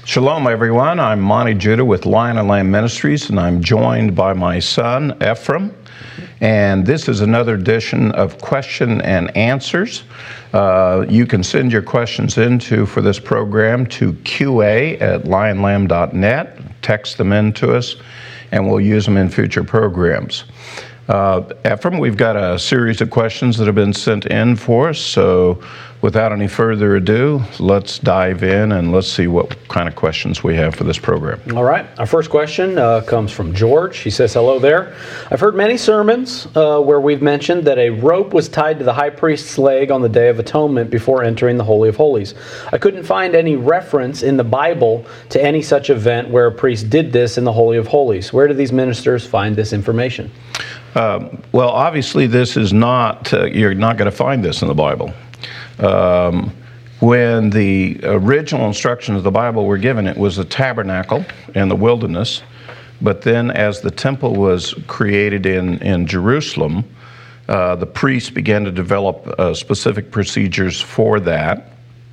Shalom, everyone. I'm Monty Judah with Lion and Lamb Ministries, and I'm joined by my son, Ephraim. And this is another edition of Question and Answers. You can send your questions for this program to qa@lionlamb.net. Text them in to us, and we'll use them in future programs. Ephraim, we've got a series of questions that have been sent in for us, so without any further ado, let's dive in and let's see what kind of questions we have for this program. All right. Our first question comes from George. He says, hello there. I've heard many sermons where we've mentioned that a rope was tied to the high priest's leg on the Day of Atonement before entering the Holy of Holies. I couldn't find any reference in the Bible to any such event where a priest did this in the Holy of Holies. Where do these ministers find this information? Well, obviously, this is not, you're not going to find this in the Bible. When the original instructions of the Bible were given, it was a tabernacle in the wilderness. But then as the temple was created in Jerusalem, the priests began to develop specific procedures for that.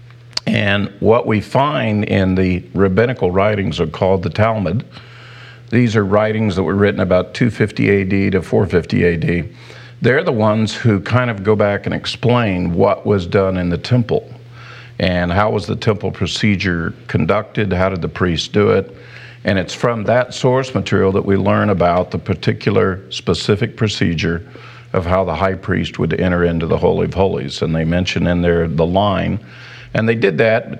And what we find in the rabbinical writings are called the Talmud. These are writings that were written about 250 AD to 450 AD. They're the ones who kind of go back and explain what was done in the temple and how was the temple procedure conducted, how did the priests do it. And it's from that source material that we learn about the particular specific procedure of how the high priest would enter into the Holy of Holies. And they mention in there the line. And they did that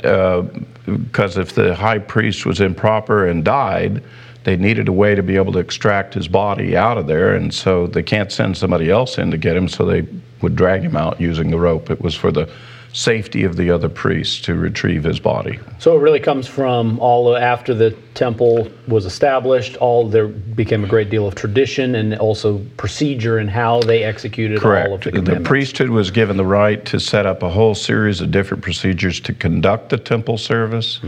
because if the high priest was improper and died, they needed a way to be able to extract his body out of there, and so they can't send somebody else in to get him, so they would drag him out using the rope. It was for the safety of the other priests to retrieve his body. So it really comes from all after the temple was established, there became a great deal of tradition and also procedure in how they executed Correct. all of the commandments. The priesthood was given the right to set up a whole series of different procedures to conduct the temple service,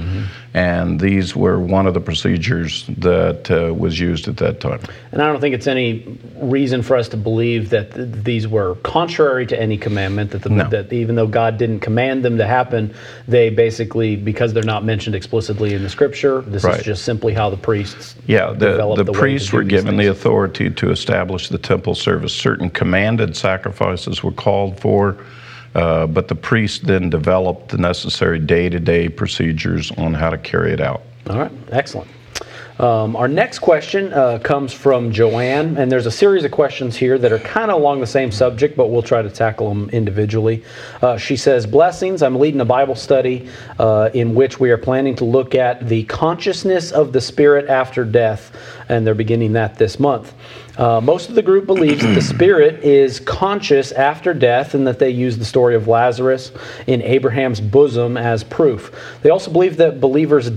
and these were one of the procedures that was used at that time. And I don't think it's any reason for us to believe that these were contrary to any commandment, that even though God didn't command them to happen, they basically, because they're not mentioned explicitly in the Scripture, this is just simply how the priests developed the priests were given the authority to establish the temple service. Certain commanded sacrifices were called for, but the priests then developed the necessary day-to-day procedures on how to carry it out. All right, excellent. Our next question comes from Joanne, and there's a series of questions here that are kind of along the same subject, but we'll try to tackle them individually. She says, blessings, I'm leading a Bible study in which we are planning to look at the consciousness of the spirit after death, and they're beginning that this month. Most of the group believes that the spirit is conscious after death and that they use the story of Lazarus in Abraham's bosom as proof. They also believe that believers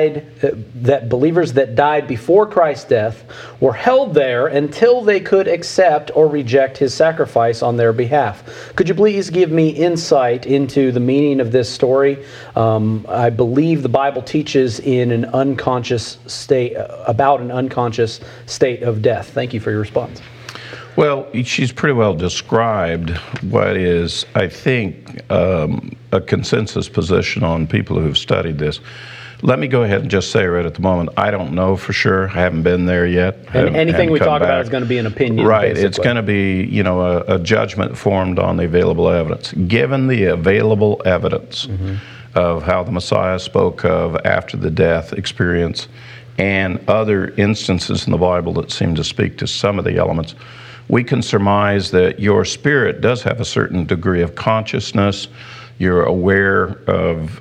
that died before Christ's death were held there until they could accept or reject his sacrifice on their behalf. Could you please give me insight into the meaning of this story? I believe the Bible teaches in an unconscious state about an unconscious state of death. Thank you for your response. Well, she's pretty well described what is, I think, a consensus position on people who've studied this. Let me go ahead and just say right at the moment, I don't know for sure. I haven't been there yet. And anything we talk about is going to be an opinion. Right. Basically. It's going to be, a judgment formed on the available evidence. Given the available evidence of how the Messiah spoke of after the death experience and other instances in the Bible that seem to speak to some of the elements, we can surmise that your spirit does have a certain degree of consciousness. You're aware of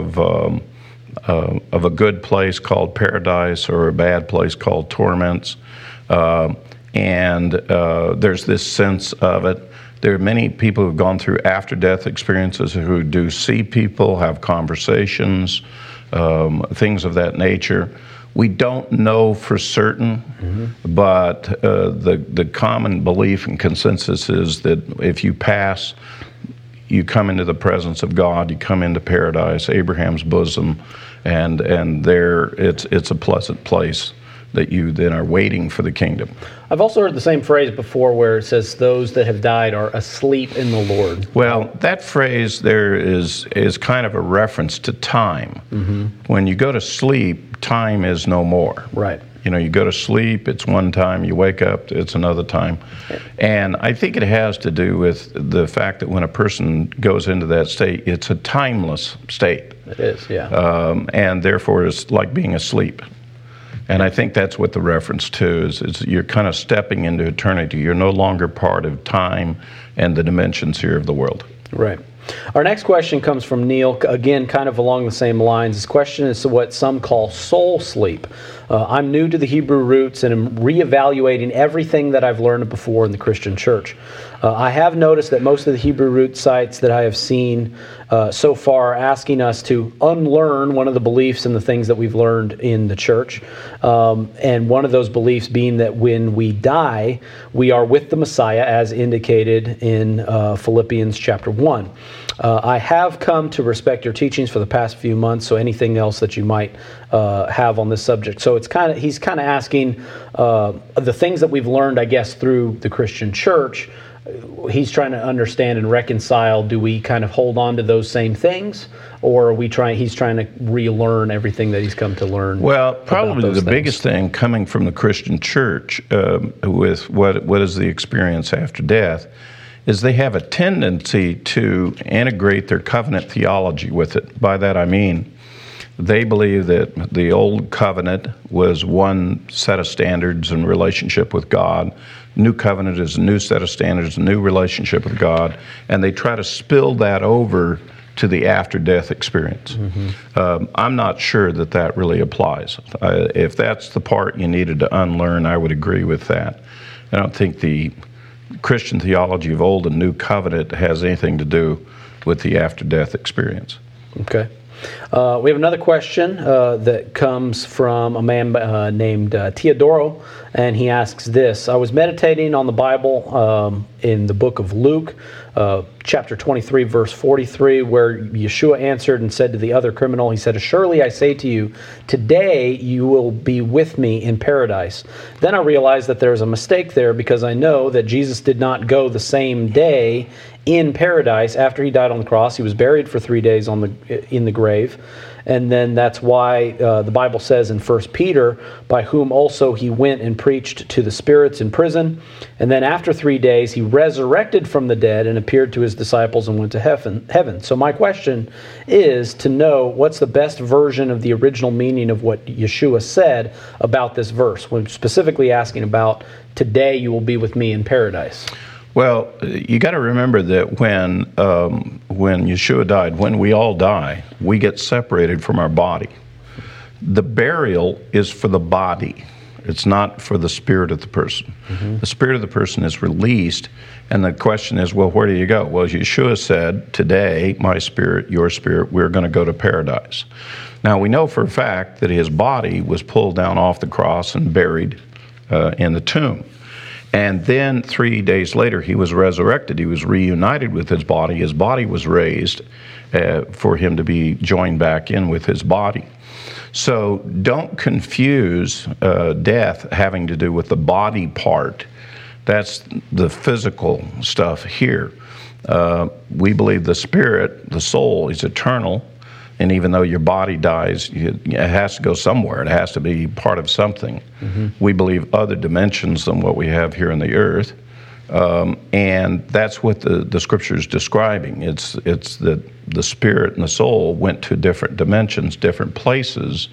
a good place called paradise or a bad place called torments. And there's this sense of it. There are many people who've gone through after-death experiences who do see people, have conversations, things of that nature. We don't know for certain, but the common belief and consensus is that if you pass, you come into the presence of God, you come into paradise, Abraham's bosom, and there it's a pleasant place that you then are waiting for the kingdom. I've also heard the same phrase before where it says those that have died are asleep in the Lord. Well, that phrase there is kind of a reference to time. When you go to sleep, time is no more. Right. You know, you go to sleep, it's one time, you wake up, it's another time. And I think it has to do with the fact that when a person goes into that state, it's a timeless state. It is, yeah. And therefore it's like being asleep. And I think that's what the reference to is you're kind of stepping into eternity. You're no longer part of time and the dimensions here of the world. Right. Our next question comes from Neil, again, kind of along the same lines. His question is what some call soul sleep. I'm new to the Hebrew roots and am reevaluating everything that I've learned before in the Christian church. I have noticed that most of the Hebrew root sites that I have seen so far are asking us to unlearn one of the beliefs and the things that we've learned in the church. And one of those beliefs being that when we die, we are with the Messiah as indicated in Philippians chapter 1. I have come to respect your teachings for the past few months, so anything else that you might have on this subject. So he's kind of asking the things that we've learned, I guess, through the Christian church. He's trying to understand and reconcile, do we kind of hold on to those same things, or are he's trying to relearn everything that he's come to learn? Well, probably the biggest thing coming from the Christian church with what is the experience after death is they have a tendency to integrate their covenant theology with it. By that I mean, they believe that the old covenant was one set of standards and relationship with God. New covenant is a new set of standards, a new relationship with God, and they try to spill that over to the after-death experience. I'm not sure that really applies. If that's the part you needed to unlearn, I would agree with that. I don't think the Christian theology of Old and New Covenant has anything to do with the after-death experience. Okay. We have another question that comes from a man named Teodoro, and he asks this. I was meditating on the Bible in the book of Luke, chapter 23, verse 43, where Yeshua answered and said to the other criminal, he said, "Surely I say to you, today you will be with me in paradise." Then I realized that there's a mistake there because I know that Jesus did not go the same day in paradise after he died on the cross. He was buried for 3 days in the grave. And then that's why the Bible says in 1 Peter, by whom also he went and preached to the spirits in prison. And then after 3 days, he resurrected from the dead and appeared to his disciples and went to heaven. So my question is to know what's the best version of the original meaning of what Yeshua said about this verse, when specifically asking about, today you will be with me in paradise. Well, you got to remember that when Yeshua died, when we all die, we get separated from our body. The burial is for the body. It's not for the spirit of the person. The spirit of the person is released, and the question is, well, where do you go? Well, Yeshua said, today, my spirit, your spirit, we're going to go to paradise. Now, we know for a fact that his body was pulled down off the cross and buried in the tomb. And then 3 days later, he was resurrected. He was reunited with his body. His body was raised for him to be joined back in with his body. So don't confuse death having to do with the body part. That's the physical stuff here. We believe the spirit, the soul, is eternal. And even though your body dies, it has to go somewhere. It has to be part of something. We believe other dimensions than what we have here on the earth. And that's what the Scripture is describing. It's that the spirit and the soul went to different dimensions, different places.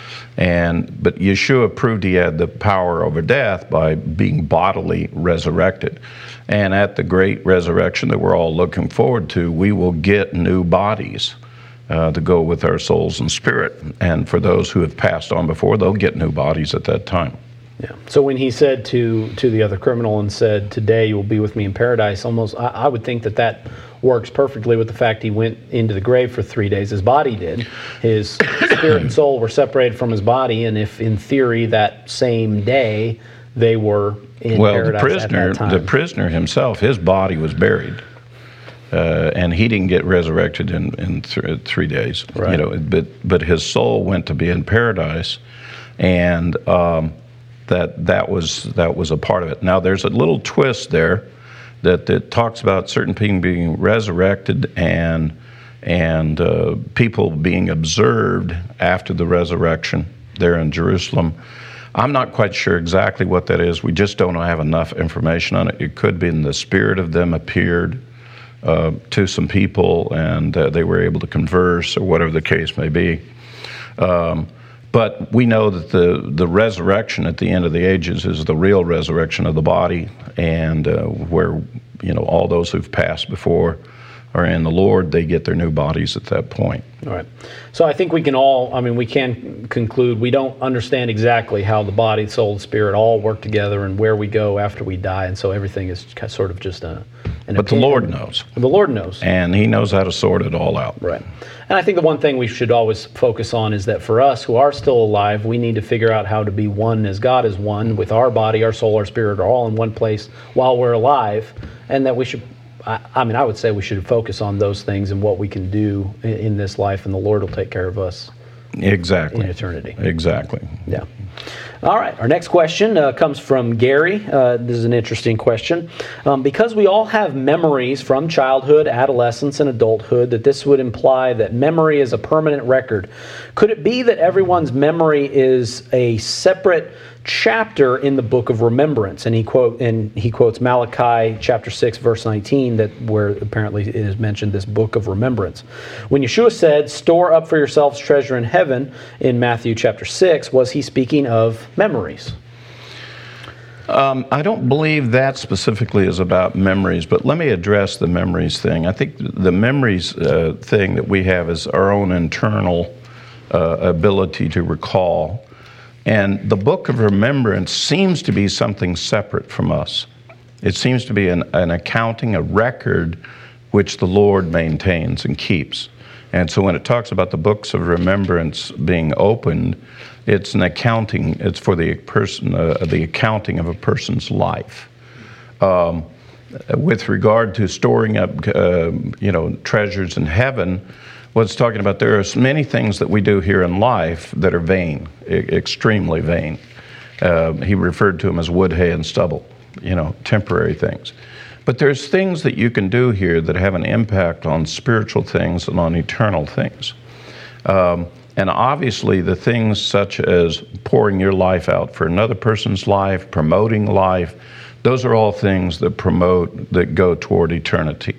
But Yeshua proved he had the power over death by being bodily resurrected. And at the great resurrection that we're all looking forward to, we will get new bodies to go with our souls and spirit. And for those who have passed on before, they'll get new bodies at that time. Yeah. So when he said to the other criminal and said, today you will be with me in paradise, almost I would think that works perfectly with the fact he went into the grave for 3 days. His body did. His spirit and soul were separated from his body, and if in theory that same day they were in paradise at that time. The prisoner himself, his body was buried. And he didn't get resurrected in 3 days, right. But his soul went to be in paradise, and that was a part of it. Now there's a little twist there that talks about certain people being resurrected and people being observed after the resurrection there in Jerusalem. I'm not quite sure exactly what that is. We just don't have enough information on it. It could be in the spirit of them appeared to some people and they were able to converse, or whatever the case may be. But we know that the resurrection at the end of the ages is the real resurrection of the body, and where all those who've passed before are in the Lord, they get their new bodies at that point. All right. So I think we can conclude we don't understand exactly how the body, soul, and spirit all work together and where we go after we die, and so everything is sort of just an opinion. But the Lord knows. The Lord knows. And He knows how to sort it all out. Right. And I think the one thing we should always focus on is that for us who are still alive, we need to figure out how to be one as God is one, with our body, our soul, our spirit are all in one place while we're alive, and that we should I would say we should focus on those things and what we can do in this life, and the Lord will take care of us. Exactly. In eternity. Exactly. Yeah. All right. Our next question comes from Gary. This is an interesting question. Because we all have memories from childhood, adolescence, and adulthood, that this would imply that memory is a permanent record. Could it be that everyone's memory is a separate chapter in the book of remembrance? And he quotes Malachi chapter 6 verse 19, where apparently it is mentioned, this book of remembrance. When Yeshua said, "Store up for yourselves treasure in heaven," in Matthew chapter 6, was he speaking of memories? I don't believe that specifically is about memories, but let me address the memories thing. I think the memories thing that we have is our own internal ability to recall. And the book of remembrance seems to be something separate from us. It seems to be an accounting, a record, which the Lord maintains and keeps. And so when it talks about the books of remembrance being opened, it's an accounting. It's for the accounting of a person's life. With regard to storing up, treasures in heaven, what it's talking about, there are many things that we do here in life that are vain, extremely vain. He referred to them as wood, hay, and stubble, temporary things. But there's things that you can do here that have an impact on spiritual things and on eternal things. And obviously the things such as pouring your life out for another person's life, promoting life, those are all things that go toward eternity.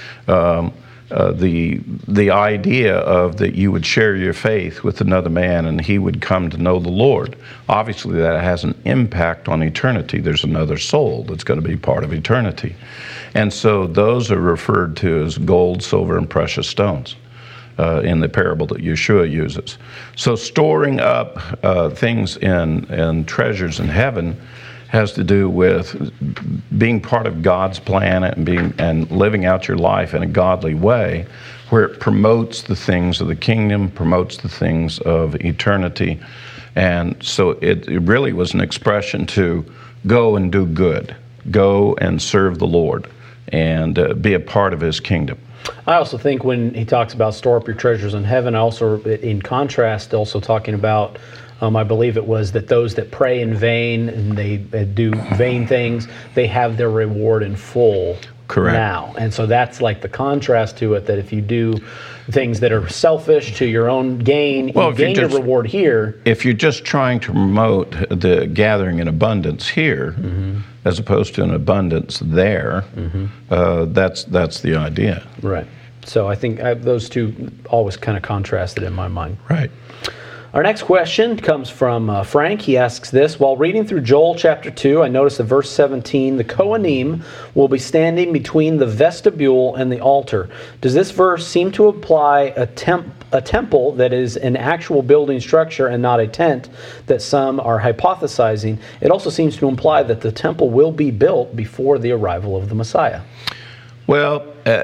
The idea of that you would share your faith with another man and he would come to know the Lord, obviously that has an impact on eternity. There's another soul that's going to be part of eternity. And so those are referred to as gold, silver, and precious stones in the parable that Yeshua uses. So storing up things in treasures in heaven has to do with being part of God's plan and living out your life in a godly way, where it promotes the things of the kingdom, promotes the things of eternity. And so it really was an expression to go and do good, go and serve the Lord, and be a part of His kingdom. I also think when he talks about store up your treasures in heaven, also in contrast, also talking about I believe it was that those that pray in vain and they do vain things, they have their reward in full. Correct. Now. And so that's like the contrast to it, that if you do things that are selfish to your own gain, you gain your reward here. If you're just trying to promote the gathering in abundance here, as opposed to an abundance there, that's the idea. Right. So I think those two always kind of contrasted in my mind. Right. Our next question comes from Frank. He asks this: while reading through Joel chapter 2, I noticed in verse 17, the Kohanim will be standing between the vestibule and the altar. Does this verse seem to imply a temple that is an actual building structure and not a tent that some are hypothesizing? It also seems to imply that the temple will be built before the arrival of the Messiah. Well,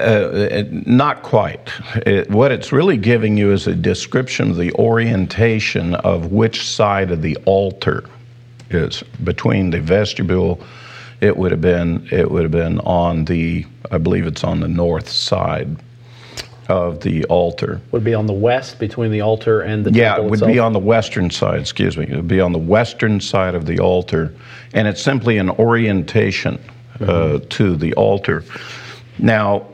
not quite. What it's really giving you is a description of the orientation of which side of the altar is. Between the vestibule, it would have been on the, I believe it's on the north side. of the altar. Would be on the west between the altar and the Yeah, temple it would itself? be on the western side, excuse me. It would be on the western side of the altar, and it's simply an orientation to the altar. Now,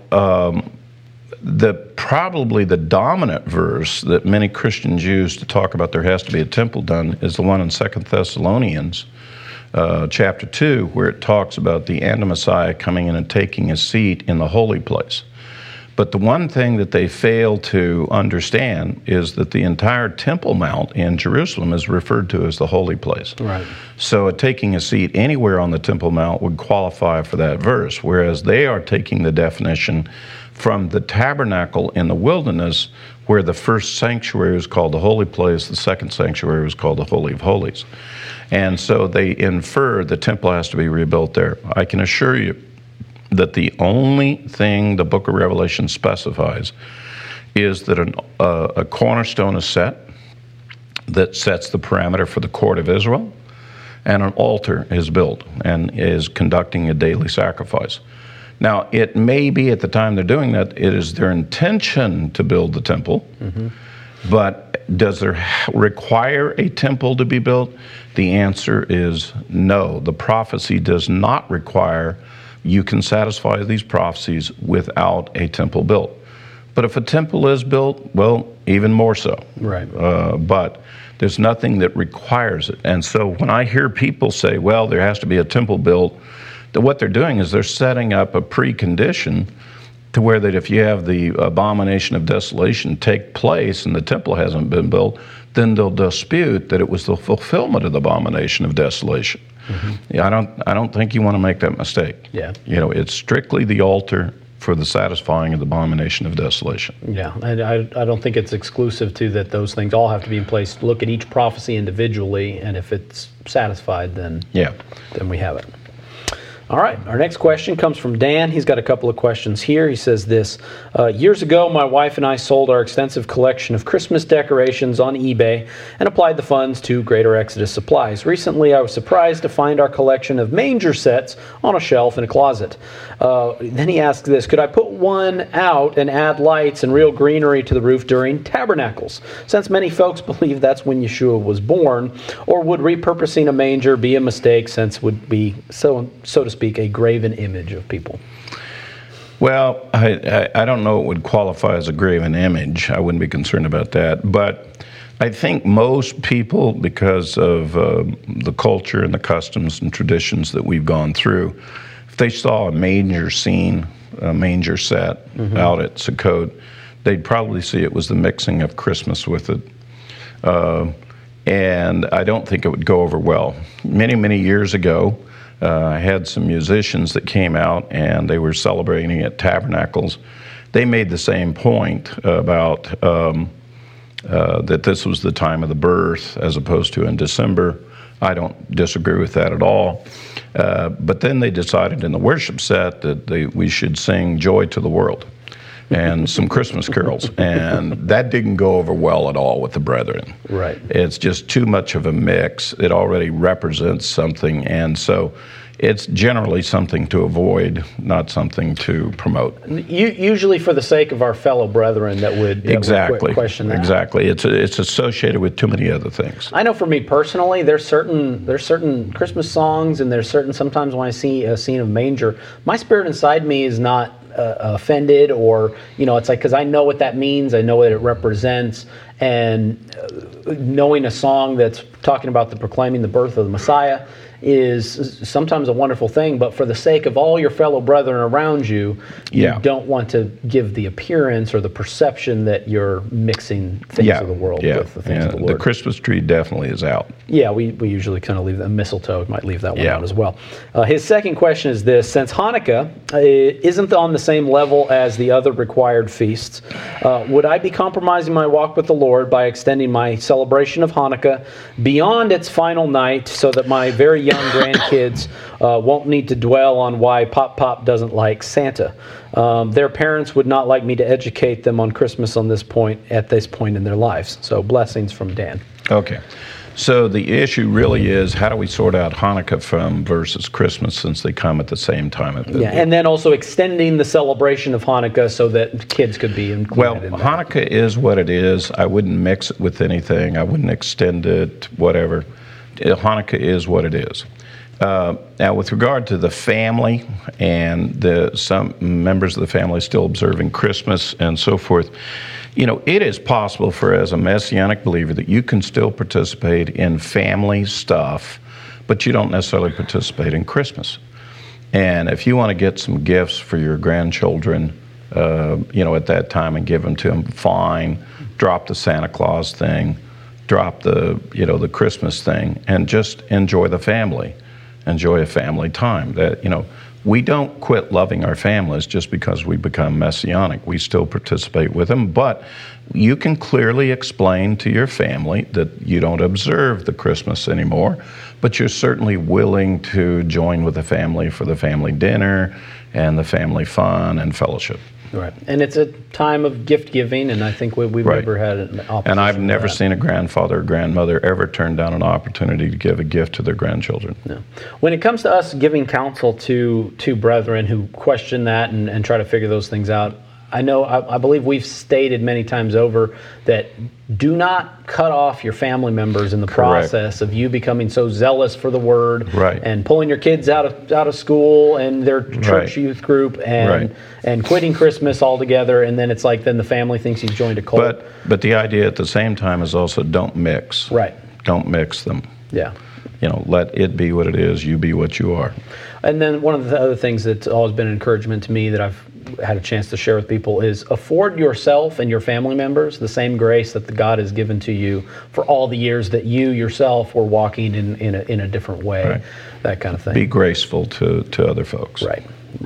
probably the dominant verse that many Christians use to talk about there has to be a temple done is the one in 2 Thessalonians chapter 2, where it talks about the Messiah coming in and taking a seat in the holy place. But the one thing that they fail to understand is that the entire Temple Mount in Jerusalem is referred to as the holy place. Right. So taking a seat anywhere on the Temple Mount would qualify for that verse, whereas they are taking the definition from the tabernacle in the wilderness, where the first sanctuary was called the holy place, the second sanctuary was called the Holy of Holies. And so they infer the temple has to be rebuilt there. I can assure you that the only thing the book of Revelation specifies is that a cornerstone is set that sets the parameter for the court of Israel, and an altar is built and is conducting a daily sacrifice. Now, it may be at the time they're doing that, it is their intention to build the temple, but does there require a temple to be built? The answer is no. The prophecy does not require you can satisfy these prophecies without a temple built. But if a temple is built, well, even more so. Right. But there's nothing that requires it. And so when I hear people say, well, there has to be a temple built, what they're doing is they're setting up a precondition to where that if you have the abomination of desolation take place and the temple hasn't been built, then they'll dispute that it was the fulfillment of the abomination of desolation. Yeah, I don't think you want to make that mistake. Yeah. It's strictly the altar for the satisfying of the abomination of desolation. Yeah, I don't think it's exclusive to that those things all have to be in place. Look at each prophecy individually, and if it's satisfied, then we have it. All right, our next question comes from Dan. He's got a couple of questions here. He says this, years ago, my wife and I sold our extensive collection of Christmas decorations on eBay and applied the funds to Greater Exodus Supplies. Recently, I was surprised to find our collection of manger sets on a shelf in a closet. Then he asked this, could I put one out and add lights and real greenery to the roof during tabernacles, since many folks believe that's when Yeshua was born, or would repurposing a manger be a mistake, since it would be, so to speak, a graven image of people? Well, I don't know what would qualify as a graven image. I wouldn't be concerned about that. But I think most people, because of the culture and the customs and traditions that we've gone through, if they saw a manger scene, a manger set out at Sukkot, they'd probably see it was the mixing of Christmas with it. And I don't think it would go over well. Many, many years ago, I had some musicians that came out and they were celebrating at tabernacles. They made the same point about that this was the time of the birth as opposed to in December. I don't disagree with that at all. But then they decided in the worship set that we should sing Joy to the World and some Christmas carols. And that didn't go over well at all with the brethren. Right. It's just too much of a mix. It already represents something. And so it's generally something to avoid, not something to promote. Usually for the sake of our fellow brethren that would question that. Exactly. It's associated with too many other things. I know for me personally, there's certain Christmas songs, and there's certain, sometimes when I see a scene of manger, my spirit inside me is not offended, or it's like, because I know what that means, I know what it represents, and knowing a song that's talking about proclaiming the birth of the Messiah is sometimes a wonderful thing, but for the sake of all your fellow brethren around you, you don't want to give the appearance or the perception that you're mixing things of the world with the things of the Lord. The Christmas tree definitely is out. Yeah, we usually kind of leave that. Mistletoe might leave that one out as well. His second question is this: since Hanukkah isn't on the same level as the other required feasts, would I be compromising my walk with the Lord by extending my celebration of Hanukkah beyond its final night, so that my very young grandkids won't need to dwell on why Pop doesn't like Santa? Their parents would not like me to educate them on Christmas at this point in their lives. So blessings from Dan. Okay. So the issue really is, how do we sort out Hanukkah from versus Christmas, since they come at the same time? Yeah, and then also extending the celebration of Hanukkah so that kids could be included. Well, in that. Hanukkah is what it is. I wouldn't mix it with anything. I wouldn't extend it, whatever. Hanukkah is what it is. Now, with regard to the family and some members of the family still observing Christmas and so forth, it is possible as a Messianic believer that you can still participate in family stuff, but you don't necessarily participate in Christmas. And if you want to get some gifts for your grandchildren, at that time and give them to them, fine. Drop the Santa Claus thing, drop the Christmas thing, and just enjoy the family. Enjoy a family time. We don't quit loving our families just because we become Messianic. We still participate with them, but you can clearly explain to your family that you don't observe the Christmas anymore, but you're certainly willing to join with the family for the family dinner and the family fun and fellowship. Right, and it's a time of gift giving, and I think we've never had an opposition. And I've never seen a grandfather or grandmother ever turn down an opportunity to give a gift to their grandchildren. No. When it comes to us giving counsel to brethren who question that and try to figure those things out, I believe we've stated many times over that do not cut off your family members in the process of you becoming so zealous for the Word and pulling your kids out of school and their church youth group and quitting Christmas altogether, and then it's like then the family thinks you've joined a cult. But the idea at the same time is also don't mix. Right. Don't mix them. Yeah. Let it be what it is, you be what you are. And then one of the other things that's always been an encouragement to me that I've had a chance to share with people is afford yourself and your family members the same grace that the God has given to you for all the years that you yourself were walking in a different way, that kind of thing. Be graceful to other folks. Right.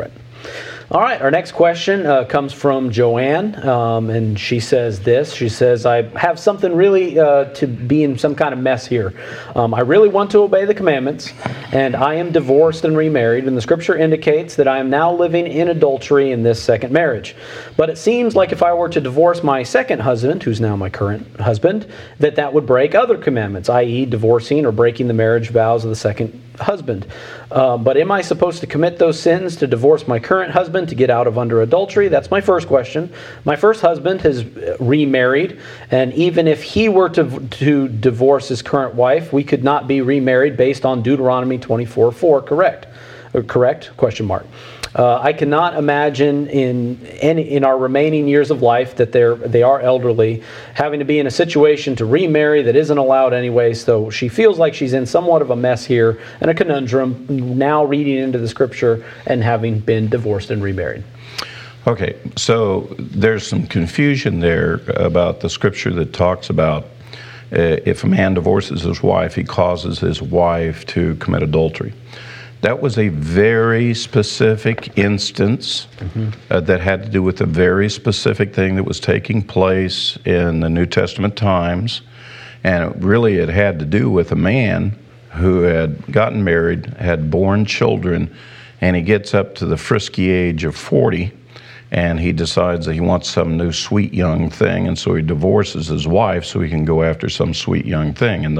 All right, our next question comes from Joanne, and she says this. She says, I have something really to be in some kind of mess here. I really want to obey the commandments, and I am divorced and remarried, and the scripture indicates that I am now living in adultery in this second marriage. But it seems like if I were to divorce my second husband, who's now my current husband, that would break other commandments, i.e. divorcing or breaking the marriage vows of the second husband. But am I supposed to commit those sins to divorce my current husband to get out of under adultery? That's my first question. My first husband has remarried, and even if he were to divorce his current wife, we could not be remarried based on Deuteronomy 24:4. Correct? Question mark. I cannot imagine in our remaining years of life that they are elderly, having to be in a situation to remarry that isn't allowed anyway. So she feels like she's in somewhat of a mess here and a conundrum now reading into the scripture and having been divorced and remarried. Okay, so there's some confusion there about the scripture that talks about if a man divorces his wife, he causes his wife to commit adultery. That was a very specific instance that had to do with a very specific thing that was taking place in the New Testament times. And it had to do with a man who had gotten married, had born children, and he gets up to the frisky age of 40, and he decides that he wants some new sweet young thing, and so he divorces his wife so he can go after some sweet young thing. And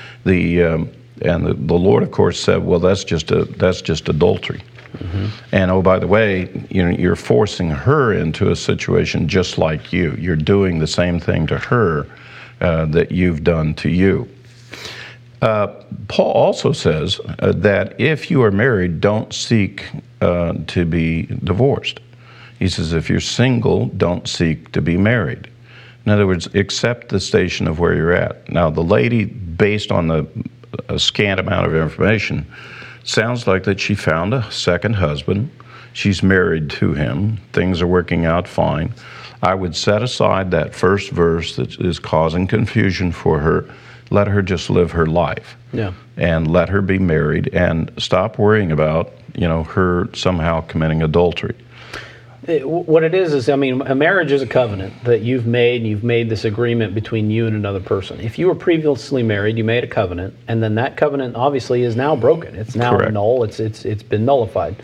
the Lord, of course, said, well, that's just adultery. And oh, by the way, you're forcing her into a situation just like you. You're doing the same thing to her that you've done to you. Paul also says that if you are married, don't seek to be divorced. He says if you're single, don't seek to be married. In other words, accept the station of where you're at. Now, the lady, based on a scant amount of information, sounds like that she found a second husband. She's married to him. Things are working out fine. I would set aside that first verse that is causing confusion for her. Let her just live her life. Yeah. And let her be married and stop worrying about, her somehow committing adultery. What it is, a marriage is a covenant that you've made, and you've made this agreement between you and another person. If you were previously married, you made a covenant, and then that covenant obviously is now broken. It's now null. It's been nullified.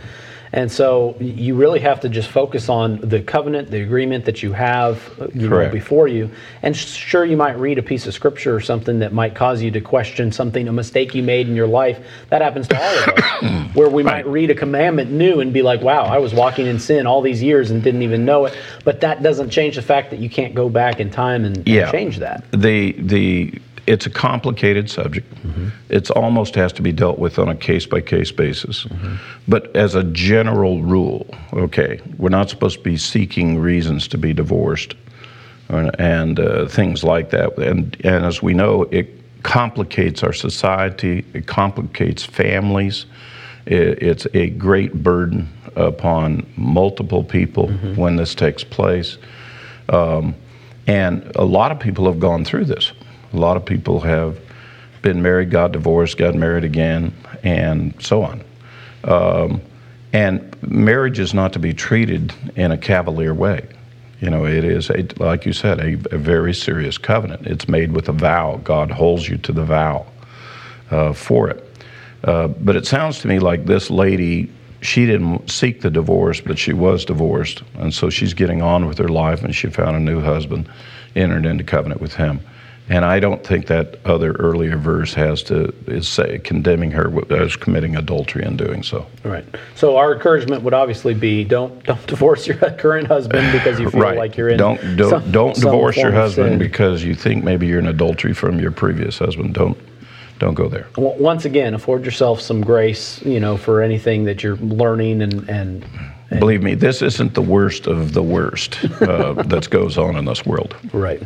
And so you really have to just focus on the covenant, the agreement that you have before you. And sure, you might read a piece of scripture or something that might cause you to question something, a mistake you made in your life. That happens to all of us, where we might read a commandment new and be like, wow, I was walking in sin all these years and didn't even know it. But that doesn't change the fact that you can't go back in time and change that. It's a complicated subject. Mm-hmm. It almost has to be dealt with on a case-by-case basis. Mm-hmm. But as a general rule, we're not supposed to be seeking reasons to be divorced and things like that. And as we know, it complicates our society. It complicates families. It's a great burden upon multiple people when this takes place. And a lot of people have gone through this. A lot of people have been married, got divorced, got married again, and so on. And marriage is not to be treated in a cavalier way. It is, like you said, a very serious covenant. It's made with a vow. God holds you to the vow for it. But it sounds to me like this lady, she didn't seek the divorce, but she was divorced. And so she's getting on with her life, and she found a new husband, entered into covenant with him. And I don't think that other earlier verse is condemning her as committing adultery in doing so. Right. So our encouragement would obviously be don't divorce your current husband because you feel like you're in. Don't divorce your husband because you think maybe you're in adultery from your previous husband. Don't go there. Once again, afford yourself some grace, for anything that you're learning and believe me, this isn't the worst of the worst that goes on in this world. Right.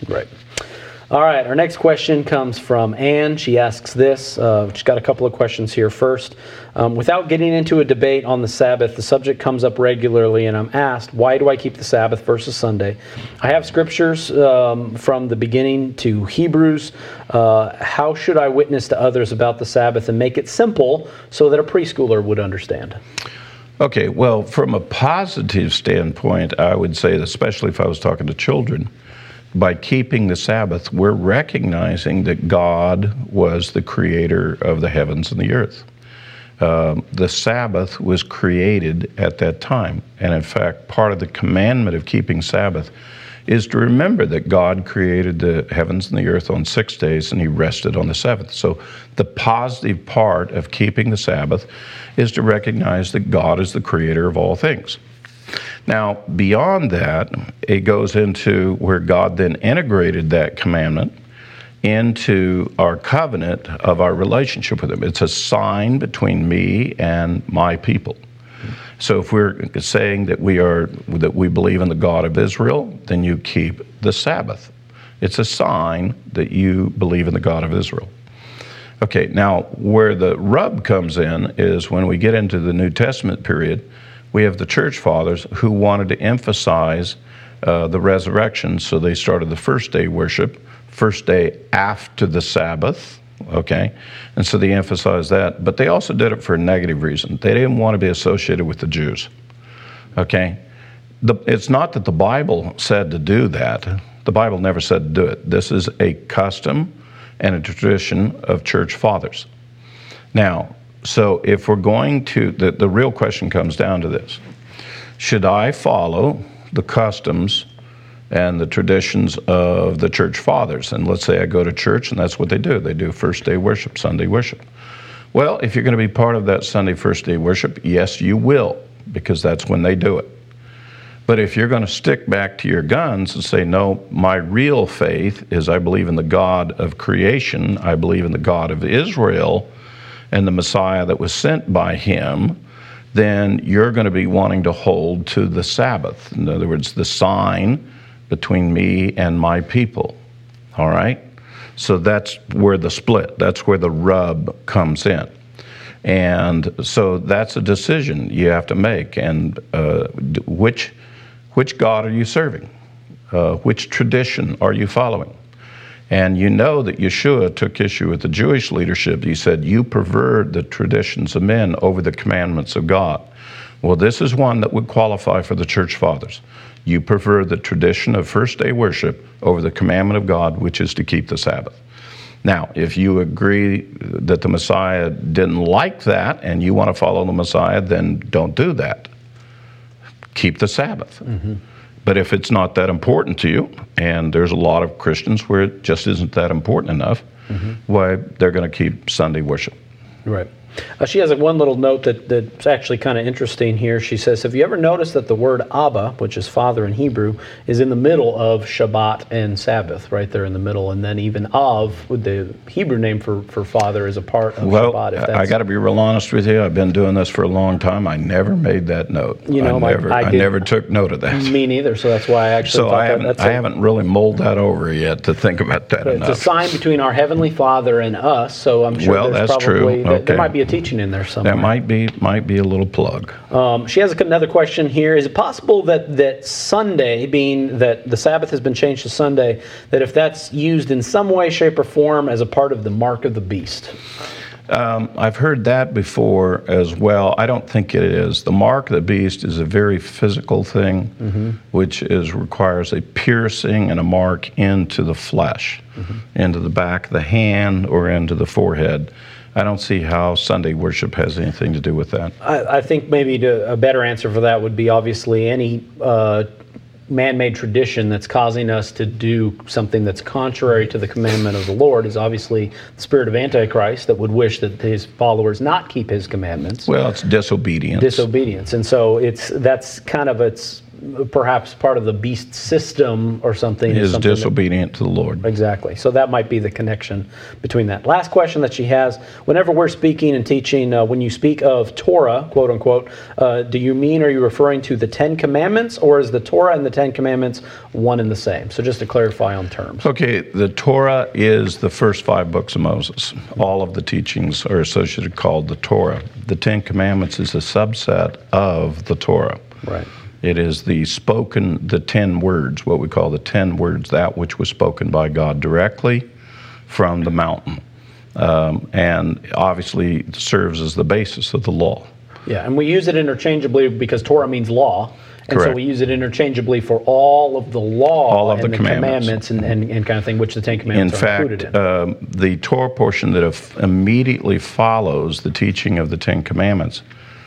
All right, our next question comes from Anne. She asks this. She's got a couple of questions here. First, without getting into a debate on the Sabbath, the subject comes up regularly, and I'm asked, why do I keep the Sabbath versus Sunday? I have scriptures from the beginning to Hebrews. How should I witness to others about the Sabbath and make it simple so that a preschooler would understand? Okay, well, from a positive standpoint, I would say, especially if I was talking to children, by keeping the Sabbath, we're recognizing that God was the creator of the heavens and the earth. The Sabbath was created at that time. And in fact, part of the commandment of keeping Sabbath is to remember that God created the heavens and the earth on 6 days and he rested on the seventh. So the positive part of keeping the Sabbath is to recognize that God is the creator of all things. Now, beyond that, it goes into where God then integrated that commandment into our covenant of our relationship with him. It's a sign between me and my people. So if we're saying that we believe in the God of Israel, then you keep the Sabbath. It's a sign that you believe in the God of Israel. Okay, now where the rub comes in is when we get into the New Testament period, we have the church fathers who wanted to emphasize the resurrection, so they started the first day worship, first day after the Sabbath, okay? And so they emphasized that, but they also did it for a negative reason. They didn't want to be associated with the Jews, okay? It's not that the Bible said to do that. The Bible never said to do it. This is a custom and a tradition of church fathers. Now, so if we're going to, the real question comes down to this. Should I follow the customs and the traditions of the church fathers? And let's say I go to church and that's what they do. They do first day worship, Sunday worship. Well, if you're going to be part of that Sunday first day worship, yes, you will, because that's when they do it. But if you're going to stick back to your guns and say, no, my real faith is I believe in the God of creation, I believe in the God of Israel, and the Messiah that was sent by him, then you're going to be wanting to hold to the Sabbath. In other words, the sign between me and my people. All right? So that's where the split, that's where the rub comes in. And so that's a decision you have to make. And which God are you serving? Which tradition are you following? And you know that Yeshua took issue with the Jewish leadership. He said, you pervert the traditions of men over the commandments of God. Well, this is one that would qualify for the church fathers. You pervert the tradition of first day worship over the commandment of God, which is to keep the Sabbath. Now, if you agree that the Messiah didn't like that and you want to follow the Messiah, then don't do that. Keep the Sabbath. But if it's not that important to you, and there's a lot of Christians where it just isn't that important enough, why, they're going to keep Sunday worship. Right. She has one little note that's actually kind of interesting here. She says, have you ever noticed that the word Abba, which is father in Hebrew, is in the middle of Shabbat and Sabbath, right there in the middle, and then even Av, the Hebrew name for father, is a part of Shabbat. Well, I got to be real honest with you. I've been doing this for a long time. I never made that note. I never took note of that. Me neither, so that's why I actually thought I haven't really mulled that over yet to think about that enough. It's a sign between our Heavenly Father and us, so I'm sure there's that's probably, true. there might be a teaching in there somewhere. That might be a little plug. She has another question here. Is it possible that Sunday, being that the Sabbath has been changed to Sunday, that if that's used in some way, shape, or form as a part of the mark of the beast? I've heard that before as well. I don't think it is. The mark of the beast is a very physical thing, which requires a piercing and a mark into the flesh, into the back of the hand or into the forehead. I don't see how Sunday worship has anything to do with that. I think maybe a better answer for that would be obviously any man-made tradition that's causing us to do something that's contrary to the commandment of the Lord is obviously the spirit of Antichrist that would wish that his followers not keep his commandments. Well, it's disobedience. Disobedience. And so that's kind of perhaps part of the beast system or something. Is disobedient to the Lord. Exactly. So that might be the connection between that. Last question that she has, whenever we're speaking and teaching, when you speak of Torah, quote unquote, are you referring to the Ten Commandments, or is the Torah and the Ten Commandments one and the same? So just to clarify on terms. Okay, the Torah is the first 5 books of Moses. All of the teachings are associated called the Torah. The Ten Commandments is a subset of the Torah. Right. It is the 10 words, what we call the 10 words, that which was spoken by God directly from the mountain. And obviously serves as the basis of the law. Yeah, and we use it interchangeably because Torah means law. And Correct. So we use it interchangeably for all of the law, all of and the commandments and kind of thing, which the Ten Commandments are included in. In fact, the Torah portion that immediately follows the teaching of the Ten Commandments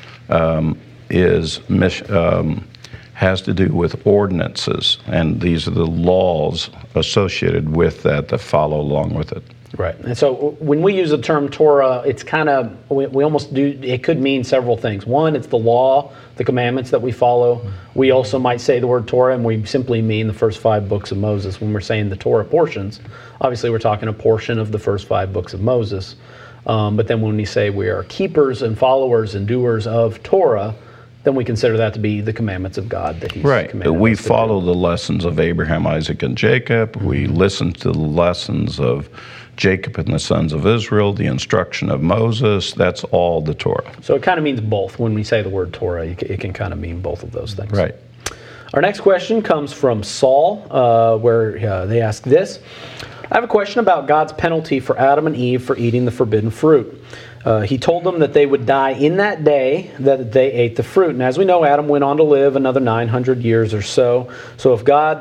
has to do with ordinances, and these are the laws associated with that follow along with it. Right. And so when we use the term Torah, it's kind of, we almost do, it could mean several things. One, it's the law, the commandments that we follow. We also might say the word Torah, and we simply mean the first 5 books of Moses. When we're saying the Torah portions, obviously we're talking a portion of the first 5 books of Moses. But then when we say we are keepers and followers and doers of Torah, then we consider that to be the commandments of God that He's commanded us. We follow the lessons of Abraham, Isaac, and Jacob. We listen to the lessons of Jacob and the sons of Israel, the instruction of Moses. That's all the Torah. So it kind of means both. When we say the word Torah, it can kind of mean both of those things. Right. Our next question comes from Saul, where they ask this. I have a question about God's penalty for Adam and Eve for eating the forbidden fruit. He told them that they would die in that day that they ate the fruit. And as we know, Adam went on to live another 900 years or so. So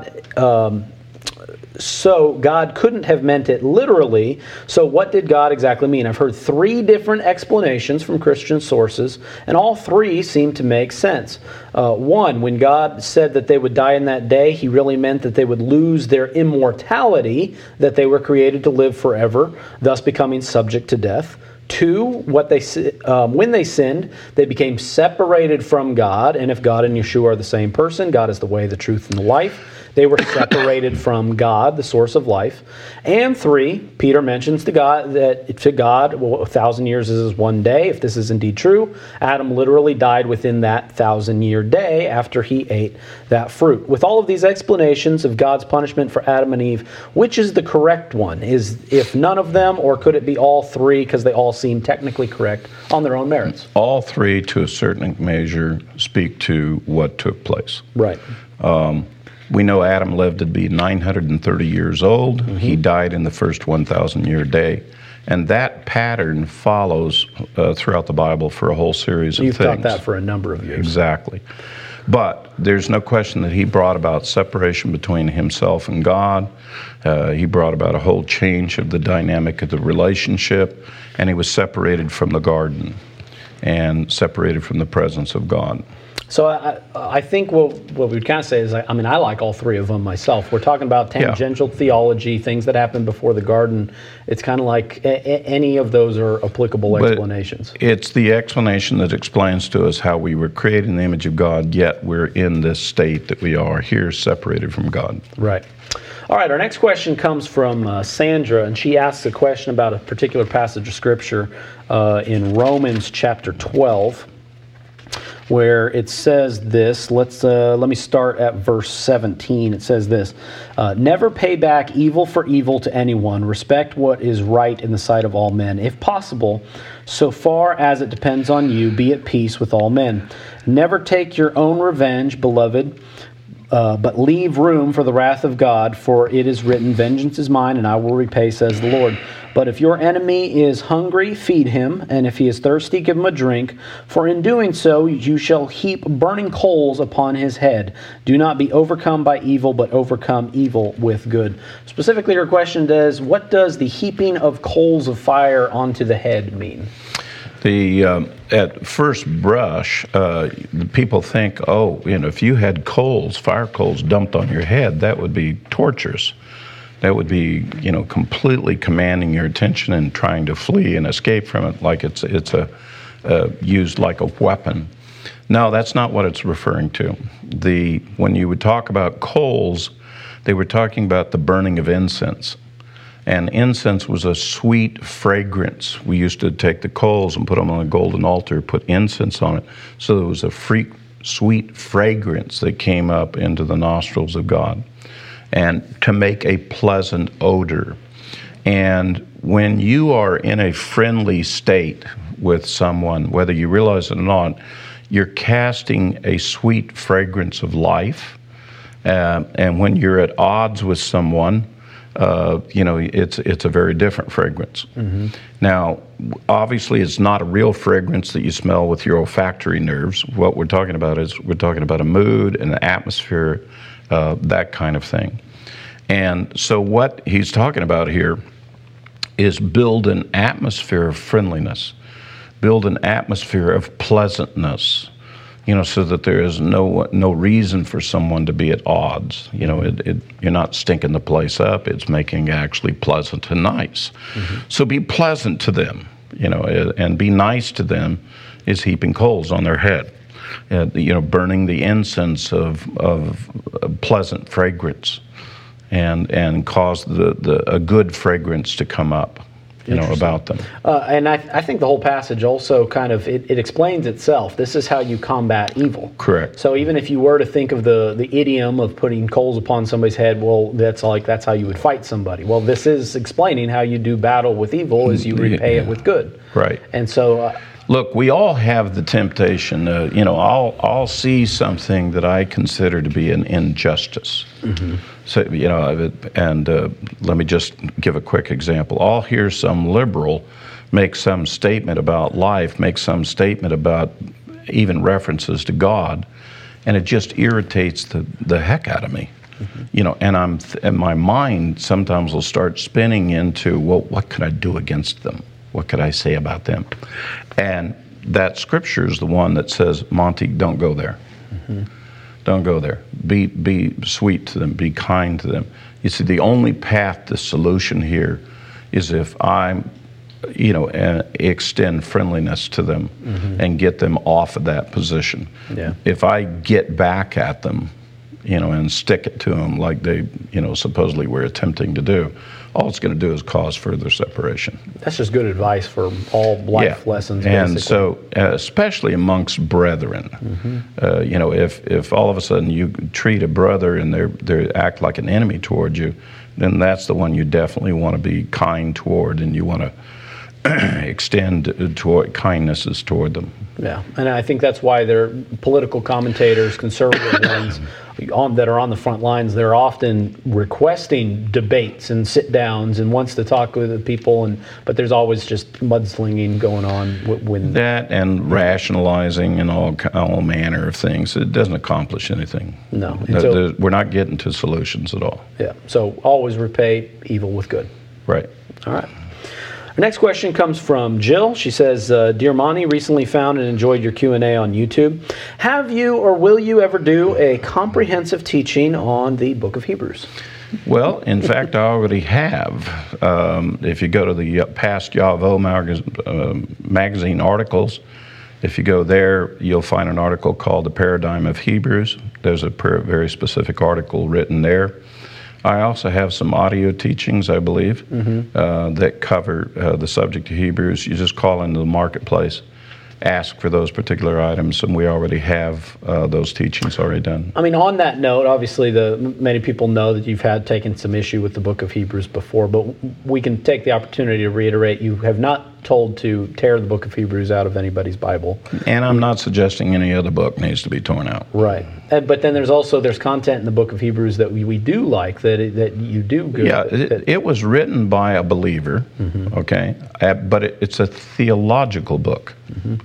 God couldn't have meant it literally. So what did God exactly mean? I've heard 3 different explanations from Christian sources, and all 3 seem to make sense. One, when God said that they would die in that day, He really meant that they would lose their immortality, that they were created to live forever, thus becoming subject to death. 2, when they sinned, they became separated from God, and if God and Yeshua are the same person, God is the way, the truth, and the life, they were separated from God, the source of life. And 3, Peter mentions to God, 1,000 years is 1 day. If this is indeed true, Adam literally died within that 1,000-year day after he ate that fruit. With all of these explanations of God's punishment for Adam and Eve, which is the correct one? If none of them, or could it be all 3 because they all seem technically correct on their own merits? All 3, to a certain measure, speak to what took place. Right. We know Adam lived to be 930 years old. He died in the first 1,000-year day. And that pattern follows throughout the Bible for a whole series of things. You've taught that for a number of years. Exactly. But there's no question that he brought about separation between himself and God. He brought about a whole change of the dynamic of the relationship, and he was separated from the garden and separated from the presence of God. So I think what we'd kind of say is, I like all three of them myself. We're talking about tangential theology, things that happened before the garden. It's kind of like any of those are applicable explanations. It's the explanation that explains to us how we were created in the image of God, yet we're in this state that we are here, separated from God. Right. All right, our next question comes from Sandra, and she asks a question about a particular passage of Scripture in Romans chapter 12. Where it says this. Let me start at verse 17. It says this: never pay back evil for evil to anyone. Respect what is right in the sight of all men. If possible, so far as it depends on you, be at peace with all men. Never take your own revenge, beloved, but leave room for the wrath of God, for it is written, vengeance is mine, and I will repay, says the Lord. But if your enemy is hungry, feed him, and if he is thirsty, give him a drink. For in doing so, you shall heap burning coals upon his head. Do not be overcome by evil, but overcome evil with good. Specifically, your question is, what does the heaping of coals of fire onto the head mean? At first brush, people think, if you had fire coals dumped on your head, that would be torturous. That would be, completely commanding your attention and trying to flee and escape from it, like it's used like a weapon. No, that's not what it's referring to. When you would talk about coals, they were talking about the burning of incense. And incense was a sweet fragrance. We used to take the coals and put them on a golden altar, put incense on it. So there was a sweet fragrance that came up into the nostrils of God, and to make a pleasant odor. And when you are in a friendly state with someone, whether you realize it or not, you're casting a sweet fragrance of life. And when you're at odds with someone, it's a very different fragrance. Mm-hmm. Now, obviously, it's not a real fragrance that you smell with your olfactory nerves. What we're talking about is we're talking about a mood and an atmosphere, that kind of thing. And so what he's talking about here is build an atmosphere of friendliness, build an atmosphere of pleasantness, so that there is no reason for someone to be at odds. You're not stinking the place up. It's making it actually pleasant and nice. Mm-hmm. So be pleasant to them, and be nice to them is heaping coals on their head. Burning the incense of pleasant fragrance, and cause a good fragrance to come up, about them. And I think the whole passage also kind of it explains itself. This is how you combat evil. Correct. So even if you were to think of the idiom of putting coals upon somebody's head, well, that's how you would fight somebody. Well, this is explaining how you do battle with evil, is you repay it with good. Right. And so. Look, we all have the temptation. I'll see something that I consider to be an injustice. Mm-hmm. So, and let me just give a quick example. I'll hear some liberal make some statement about life, make some statement about even references to God, and it just irritates the heck out of me. Mm-hmm. And my mind sometimes will start spinning into, well, what could I do against them? What could I say about them? And that scripture is the one that says, Monty, don't go there. Mm-hmm. Don't go there. Be sweet to them. Be kind to them. You see, the only path to solution here is if I'm, extend friendliness to them, mm-hmm. and get them off of that position. Yeah. If I get back at them, and stick it to them like they, supposedly were attempting to do, all it's going to do is cause further separation. That's just good advice for all life lessons, basically. And so, especially amongst brethren, mm-hmm. If all of a sudden you treat a brother and they act like an enemy toward you, then that's the one you definitely want to be kind toward, and you want to extend toward kindnesses toward them. Yeah, and I think that's why they're political commentators, conservative ones, that are on the front lines. They're often requesting debates and sit-downs and wants to talk with the people, but there's always just mudslinging going on. When that and rationalizing and all manner of things, it doesn't accomplish anything. No, we're not getting to solutions at all. Yeah, so always repay evil with good. Right. All right. Our next question comes from Jill. She says, Dear Monty, recently found and enjoyed your Q&A on YouTube. Have you or will you ever do a comprehensive teaching on the book of Hebrews? Well, in fact, I already have. If you go to the past Yavo magazine articles, if you go there, you'll find an article called The Paradigm of Hebrews. There's a very specific article written there. I also have some audio teachings, I believe, that cover the subject of Hebrews. You just call into the marketplace, ask for those particular items, and we already have those teachings already done. I mean, on that note, obviously, many people know that you've taken some issue with the book of Hebrews before, but we can take the opportunity to reiterate you have not told to tear the book of Hebrews out of anybody's Bible. And I'm not suggesting any other book needs to be torn out. Right. But then there's content in the book of Hebrews that we do like, that you do good. Yeah, it was written by a believer, okay, but it's a theological book.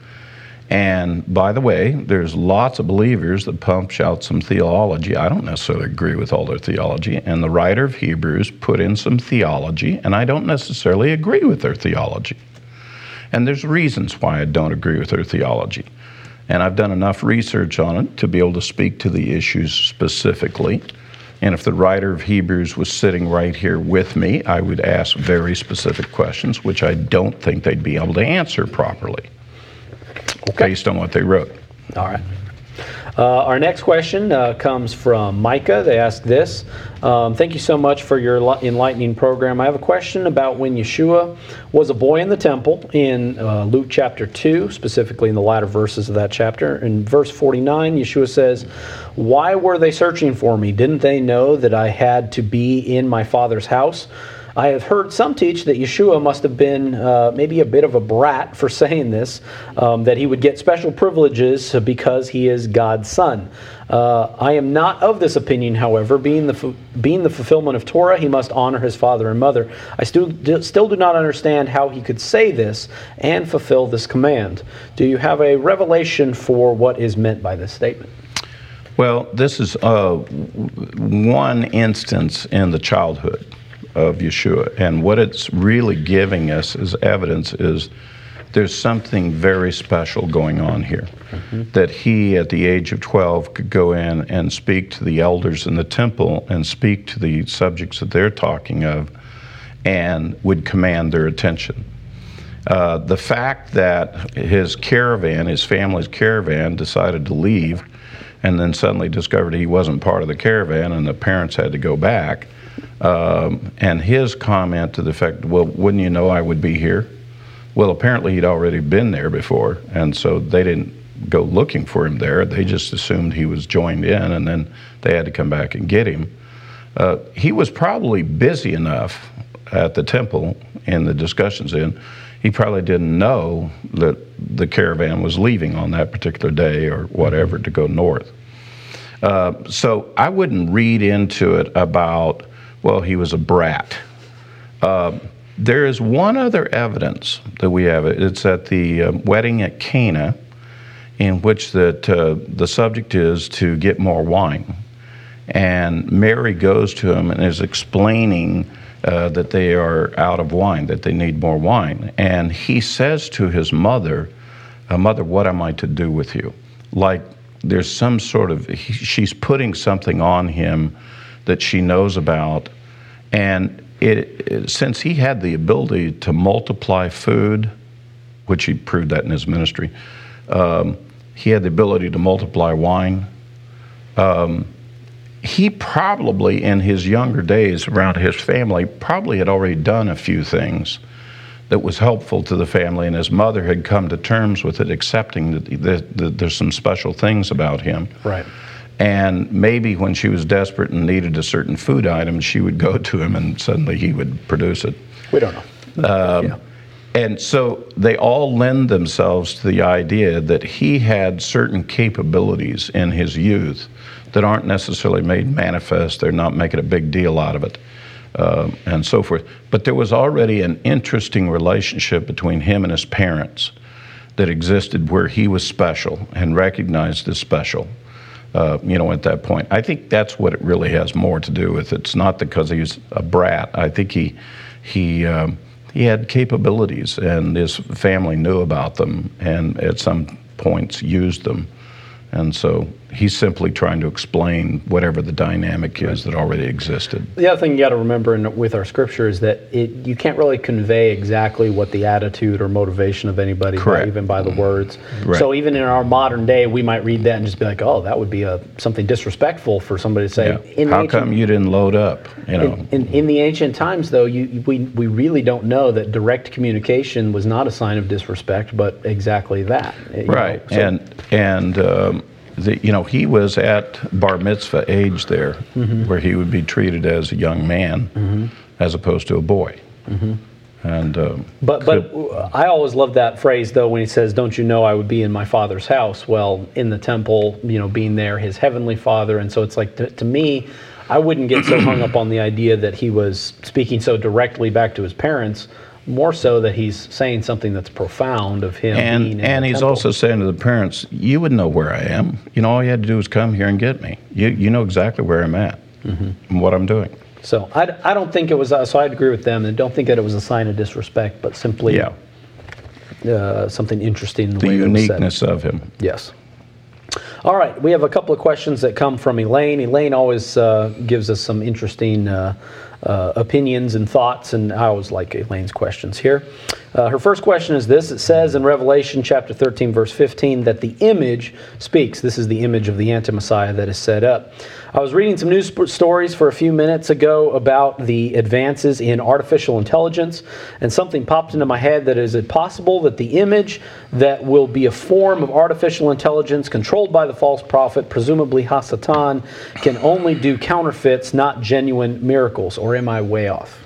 And by the way, there's lots of believers that pump out some theology. I don't necessarily agree with all their theology, and the writer of Hebrews put in some theology, and I don't necessarily agree with their theology. And there's reasons why I don't agree with their theology. And I've done enough research on it to be able to speak to the issues specifically. And if the writer of Hebrews was sitting right here with me, I would ask very specific questions, which I don't think they'd be able to answer properly based on what they wrote. All right. Our next question comes from Micah. They ask this. Thank you so much for your enlightening program. I have a question about when Yeshua was a boy in the temple in Luke chapter 2, specifically in the latter verses of that chapter. In verse 49, Yeshua says, "Why were they searching for me? Didn't they know that I had to be in my Father's house?" I have heard some teach that Yeshua must have been maybe a bit of a brat for saying this, that he would get special privileges because he is God's son. I am not of this opinion, however. Being the fulfillment of Torah, he must honor his father and mother. I still do not understand how he could say this and fulfill this command. Do you have a revelation for what is meant by this statement? Well, this is one instance in the childhood of Yeshua, and what it's really giving us as evidence is there's something very special going on here. That he, at the age of 12, could go in and speak to the elders in the temple and speak to the subjects that they're talking of and would command their attention. The fact that his family's caravan decided to leave and then suddenly discovered he wasn't part of the caravan and the parents had to go back, and his comment to the fact, well, wouldn't you know I would be here? Well, apparently he'd already been there before, and so they didn't go looking for him there. They just assumed he was joined in, and then they had to come back and get him. He was probably busy enough at the temple in the discussions he probably didn't know that the caravan was leaving on that particular day or whatever to go north. So I wouldn't read into it about, well, he was a brat. There is one other evidence that we have. It's at the wedding at Cana, in which the subject is to get more wine. And Mary goes to him and is explaining that they are out of wine, that they need more wine. And he says to his mother, "Mother, what am I to do with you?" Like there's some sort of, she's putting something on him that she knows about. And since he had the ability to multiply food, which he proved that in his ministry, he had the ability to multiply wine. He probably, in his younger days around his family, probably had already done a few things that was helpful to the family, and his mother had come to terms with it, accepting that there's some special things about him. Right. And maybe when she was desperate and needed a certain food item, she would go to him and suddenly he would produce it. We don't know. And so they all lend themselves to the idea that he had certain capabilities in his youth that aren't necessarily made manifest. They're not making a big deal out of it, and so forth. But there was already an interesting relationship between him and his parents that existed where he was special and recognized as special, at that point. I think that's what it really has more to do with. It's not because he was a brat. I think he had capabilities, and his family knew about them, and at some points used them. And so he's simply trying to explain whatever the dynamic is that already existed. The other thing you got to remember with our scripture is that you can't really convey exactly what the attitude or motivation of anybody, even by the words. Right. So even in our modern day, we might read that and just be like, "Oh, that would be something disrespectful for somebody to say." Yeah. How come you didn't load up? In the ancient times, though, we really don't know that direct communication was not a sign of disrespect, but exactly that. Right. He was at bar mitzvah age there, where he would be treated as a young man as opposed to a boy. And but I always love that phrase, though, when he says, "Don't you know I would be in my Father's house?" Well, in the temple, being there, his heavenly Father, and so it's like to me, I wouldn't get so hung up on the idea that he was speaking so directly back to his parents. More so that he's saying something that's profound of him being in the and he's temple. also saying to the parents, you would know where I am. All you had to do was come here and get me. You know exactly where I'm at and what I'm doing. So I don't think it was, so I'd agree with them, and don't think that it was a sign of disrespect, but simply something interesting in the way it was said. uniqueness of him. Yes. All right, we have a couple of questions that come from Elaine. Elaine always gives us some interesting opinions and thoughts, and I always like Elaine's questions here. Her first question is this. It says in Revelation chapter 13, verse 15, that the image speaks. This is the image of the anti-Messiah that is set up. I was reading some news stories for a few minutes ago about the advances in artificial intelligence, and something popped into my head that is it possible that the image that will be a form of artificial intelligence controlled by the false prophet, presumably Hasatan, can only do counterfeits, not genuine miracles, or am I way off?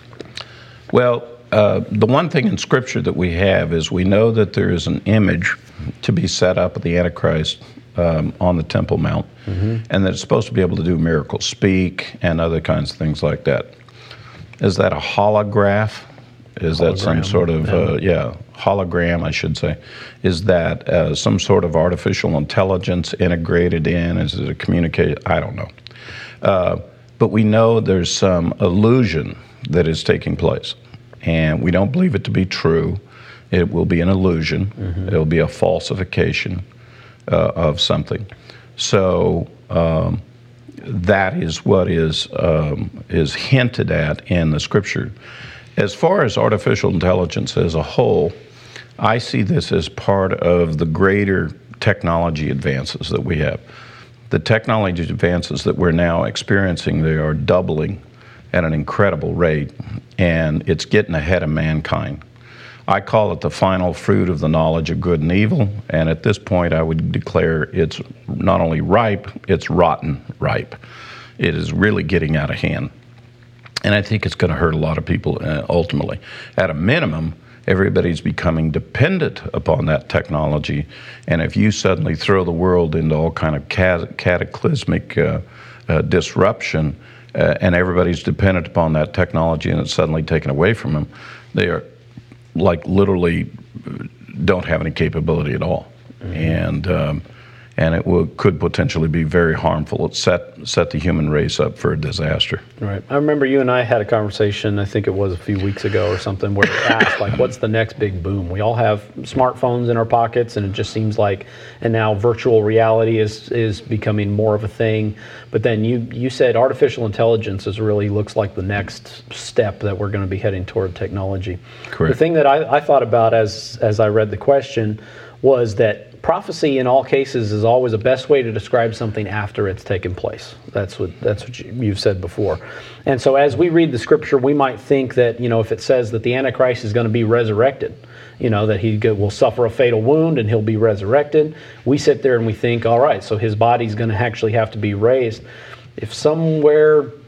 Well, the one thing in Scripture that we have is we know that there is an image to be set up of the Antichrist on the Temple Mount, and that it's supposed to be able to do miracles, speak, and other kinds of things like that. Is that a holograph? Is that some sort of, hologram, I should say. Is that some sort of artificial intelligence integrated in? Is it a communication? I don't know. But we know there's some illusion that is taking place, and we don't believe it to be true. It will be an illusion. It will be a falsification of something. So that is what is hinted at in the Scripture. As far as artificial intelligence as a whole, I see this as part of the greater technology advances that we have. The technology advances that we're now experiencing, they are doubling at an incredible rate, and it's getting ahead of mankind. I call it the final fruit of the knowledge of good and evil, and at this point I would declare it's not only ripe, it's rotten ripe. It is really getting out of hand. And I think it's going to hurt a lot of people ultimately. At a minimum, everybody's becoming dependent upon that technology, and if you suddenly throw the world into all kind of cataclysmic disruption, and everybody's dependent upon that technology and it's suddenly taken away from them, they are like literally don't have any capability at all. And it could potentially be very harmful. It set the human race up for a disaster. Right. I remember you and I had a conversation, I think it was a few weeks ago or something, where we asked, like, what's the next big boom? We all have smartphones in our pockets, and it just seems like, and now virtual reality is becoming more of a thing. But then you said artificial intelligence really looks like the next step that we're going to be heading toward technology. Correct. The thing that I thought about as I read the question was that prophecy in all cases is always the best way to describe something after it's taken place. That's what you've said before. And so as we read the Scripture, we might think that, if it says that the Antichrist is going to be resurrected, that he will suffer a fatal wound and he'll be resurrected, we sit there and we think, all right, so his body's going to actually have to be raised. If somewhere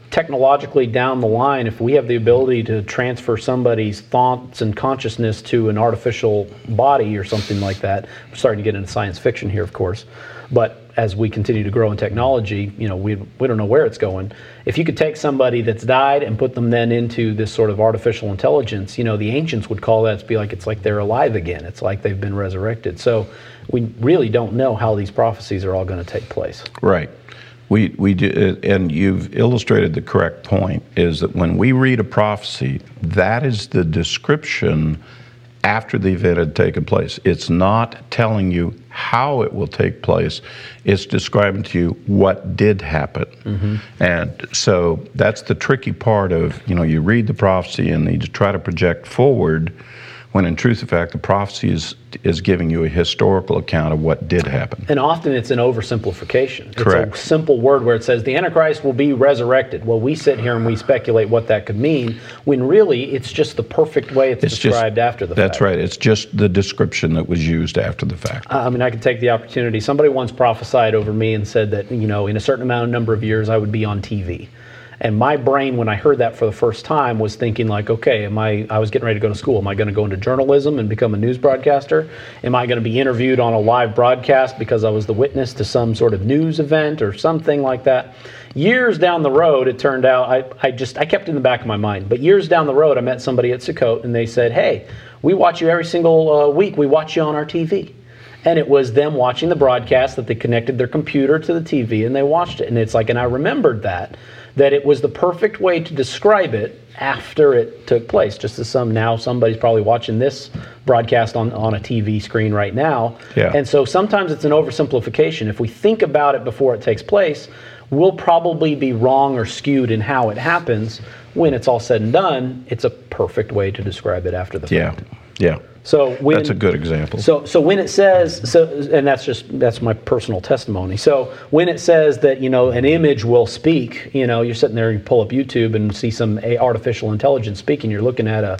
technologically down the line, if we have the ability to transfer somebody's thoughts and consciousness to an artificial body or something like that, we're starting to get into science fiction here, of course, but as we continue to grow in technology, we don't know where it's going. If you could take somebody that's died and put them then into this sort of artificial intelligence, the ancients would call that it's like they're alive again. It's like they've been resurrected. So we really don't know how these prophecies are all going to take place. Right. We do, and you've illustrated the correct point, is that when we read a prophecy, that is the description after the event had taken place. It's not telling you how it will take place. It's describing to you what did happen. Mm-hmm. And so that's the tricky part of, you read the prophecy and you try to project forward, when in truth, in fact, the prophecy is giving you a historical account of what did happen. And often it's an oversimplification. Correct. It's a simple word where it says the Antichrist will be resurrected. Well, we sit here and we speculate what that could mean, when really it's just the perfect way it's described after the fact. That's right. It's just the description that was used after the fact. I could take the opportunity. Somebody once prophesied over me and said that, in a certain number of years I would be on TV. And my brain, when I heard that for the first time, was thinking like, okay, I was getting ready to go to school. Am I going to go into journalism and become a news broadcaster? Am I going to be interviewed on a live broadcast because I was the witness to some sort of news event or something like that? Years down the road, it turned out, I kept it in the back of my mind. But years down the road, I met somebody at Sukkot and they said, hey, we watch you every single week. We watch you on our TV. And it was them watching the broadcast that they connected their computer to the TV and they watched it. And it's like, and I remembered that it was the perfect way to describe it after it took place. Just as somebody's probably watching this broadcast on a TV screen right now. Yeah. And so sometimes it's an oversimplification. If we think about it before it takes place, we'll probably be wrong or skewed in how it happens. When it's all said and done, it's a perfect way to describe it after the fact. Yeah. So that's a good example. So when it says, and that's my personal testimony. So when it says that an image will speak, you're sitting there and you pull up YouTube and see some artificial intelligence speaking. You're looking at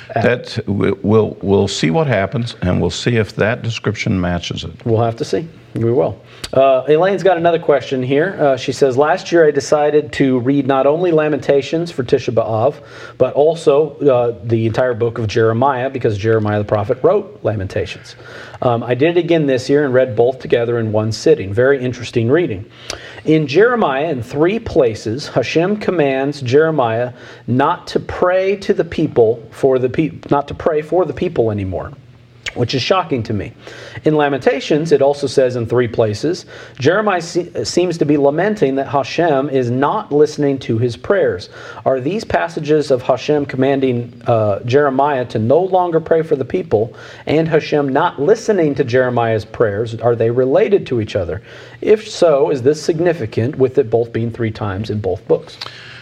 we'll see what happens, and we'll see if that description matches it. We'll have to see. We will. Elaine's got another question here. She says, last year I decided to read not only Lamentations for Tisha B'Av, but also the entire book of Jeremiah, because Jeremiah the prophet wrote Lamentations. I did it again this year and read both together in one sitting. Very interesting reading. In Jeremiah, in 3 places, Hashem commands Jeremiah not to pray to the people not to pray for the people anymore, which is shocking to me. In Lamentations, it also says in 3 places, Jeremiah seems to be lamenting that Hashem is not listening to his prayers. Are these passages of Hashem commanding Jeremiah to no longer pray for the people and Hashem not listening to Jeremiah's prayers, are they related to each other? If so, is this significant with it both being 3 times in both books?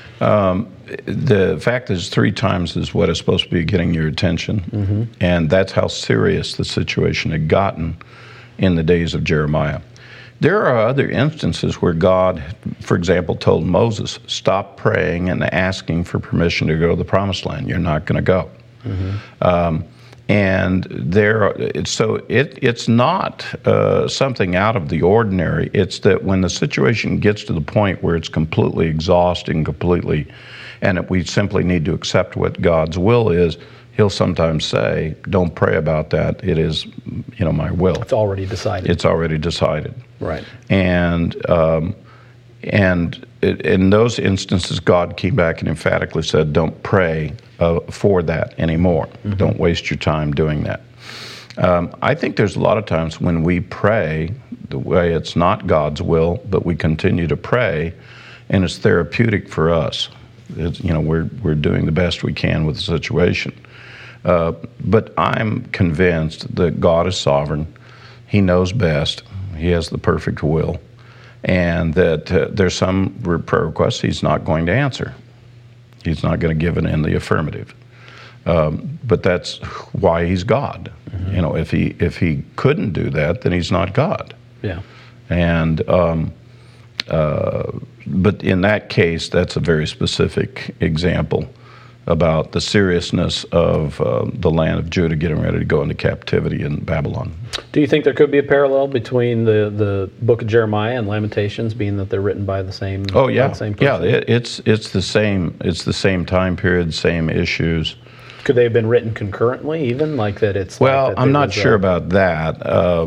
The fact is 3 times is what is supposed to be getting your attention. Mm-hmm. And that's how serious the situation had gotten in the days of Jeremiah. There are other instances where God, for example, told Moses, stop praying and asking for permission to go to the Promised Land. You're not going to go. Mm-hmm. It's not something out of the ordinary. It's that when the situation gets to the point where it's completely exhausting, and we simply need to accept what God's will is, he'll sometimes say, don't pray about that. It is, my will. It's already decided. It's already decided. Right. And in those instances, God came back and emphatically said, don't pray for that anymore. Mm-hmm. Don't waste your time doing that. I think there's a lot of times when we pray the way it's not God's will, but we continue to pray, and it's therapeutic for us. We're doing the best we can with the situation. But I'm convinced that God is sovereign. He knows best. He has the perfect will. And that there's some prayer requests he's not going to answer. He's not going to give it in the affirmative. But that's why he's God. Mm-hmm. If he couldn't do that, then he's not God. Yeah. And but in that case, that's a very specific example about the seriousness of the land of Judah getting ready to go into captivity in Babylon. Do you think there could be a parallel between the book of Jeremiah and Lamentations, being that they're written by the same? Oh yeah, by the same person? it's the same. It's the same time period, same issues. Could they have been written concurrently, even like that? It's well, like that I'm not sure about that.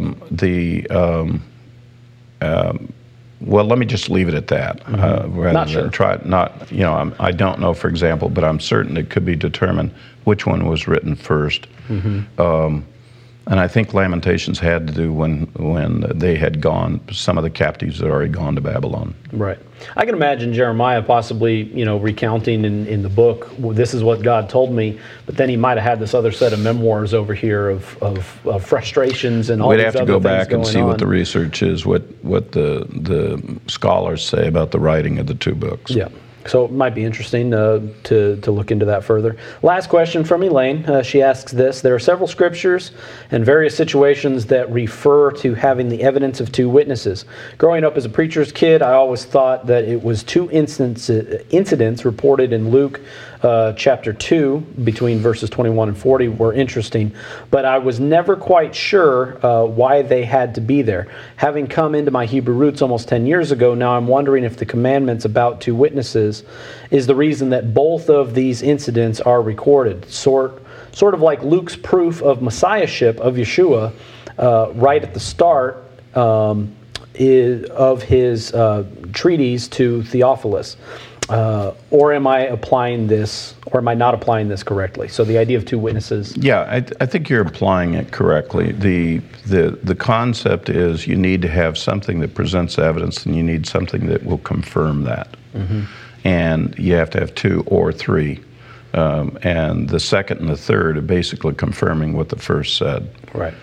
Well, let me just leave it at that. Rather Not than sure. try not. I don't know, for example, but I'm certain it could be determined which one was written first. And I think Lamentations had to do when they had gone. Some of the captives had already gone to Babylon. Right. I can imagine Jeremiah possibly, recounting in the book, well, this is what God told me, but then he might have had this other set of memoirs over here of frustrations and all We'd these have to other go things back and going see on. what the research is, what the scholars say about the writing of the two books. Yeah. So it might be interesting to look into that further. Last question from Elaine. She asks this. There are several scriptures and various situations that refer to having the evidence of two witnesses. Growing up as a preacher's kid, I always thought that it was two incidents reported in Luke chapter 2 between verses 21 and 40 were interesting, but I was never quite sure why they had to be there. Having come into my Hebrew roots almost 10 years ago, now I'm wondering if the commandments about two witnesses is the reason that both of these incidents are recorded. Sort of like Luke's proof of messiahship of Yeshua right at the start of his treatise to Theophilus. Or am I applying this, or am I not applying this correctly? So the idea of two witnesses. Yeah, I think you're applying it correctly. The concept is you need to have something that presents evidence, and you need something that will confirm that. And you have to have two or three. And the second and the third are basically confirming what the first said. Right.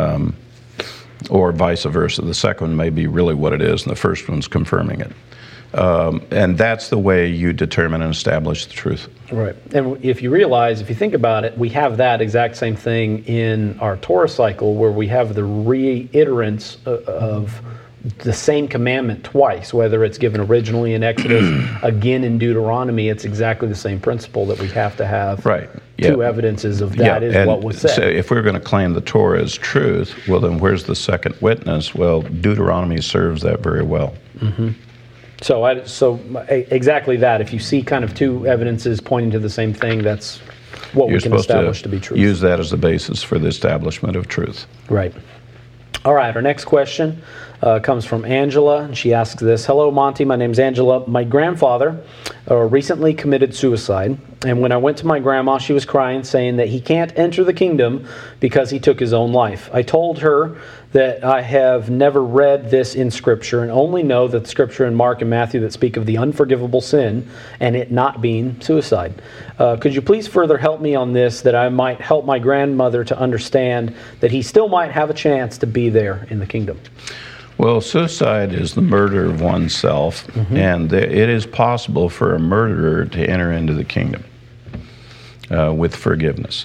Or vice versa. The second one may be really what it is, and the first one's confirming it. And that's the way you determine and establish the truth. Right. And if you think about it, we have that exact same thing in our Torah cycle where we have the reiterance of the same commandment twice, whether it's given originally in Exodus, again in Deuteronomy. It's exactly the same principle that we have to have two evidences of that is what was said. So if we're going to claim the Torah as truth, well, then where's the second witness? Well, Deuteronomy serves that very well. So exactly that. If you see kind of two evidences pointing to the same thing, that's what we can establish to be true. Use that as the basis for the establishment of truth. Right. All right, our next question comes from Angela, and she asks this. Hello, Monty. My name's Angela. My grandfather recently committed suicide, and when I went to my grandma, she was crying, saying that he can't enter the kingdom because he took his own life. I told her that I have never read this in Scripture and only know that the Scripture in Mark and Matthew that speak of the unforgivable sin and it not being suicide. Could you please further help me on this, that I might help my grandmother to understand that he still might have a chance to be there in the kingdom? Well, suicide is the murder of oneself, and it is possible for a murderer to enter into the kingdom with forgiveness.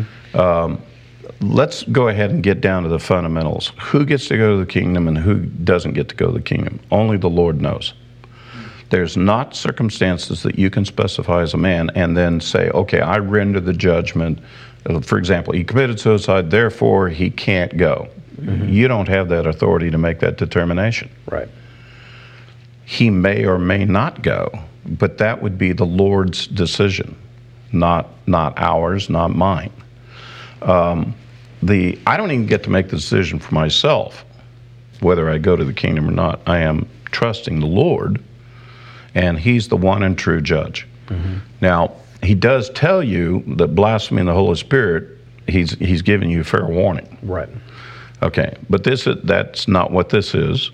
Let's go ahead and get down to the fundamentals. Who gets to go to the kingdom and who doesn't get to go to the kingdom? Only the Lord knows. There's not circumstances that you can specify as a man and then say, okay, I render the judgment. For example, he committed suicide, therefore he can't go. You don't have that authority to make that determination. Right. He may or may not go, but that would be the Lord's decision, not ours, not mine. I don't even get to make the decision for myself whether I go to the kingdom or not. I am trusting the Lord, and He's the one and true judge. Now, He does tell you that blaspheming the Holy Spirit, He's giving you fair warning. Right. Okay, but that's not what this is.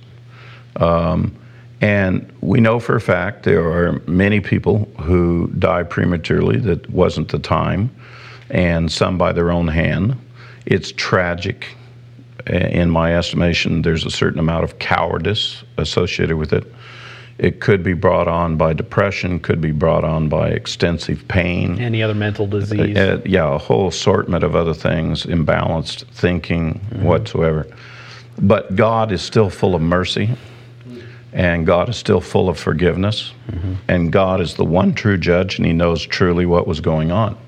And we know for a fact there are many people who die prematurely that wasn't the time, and some by their own hand. It's tragic. In my estimation, there's a certain amount of cowardice associated with it. It could be brought on by depression, could be brought on by extensive pain. Any other mental disease. A whole assortment of other things, imbalanced thinking whatsoever. But God is still full of mercy, And God is still full of forgiveness. And God is the one true judge, and he knows truly what was going on.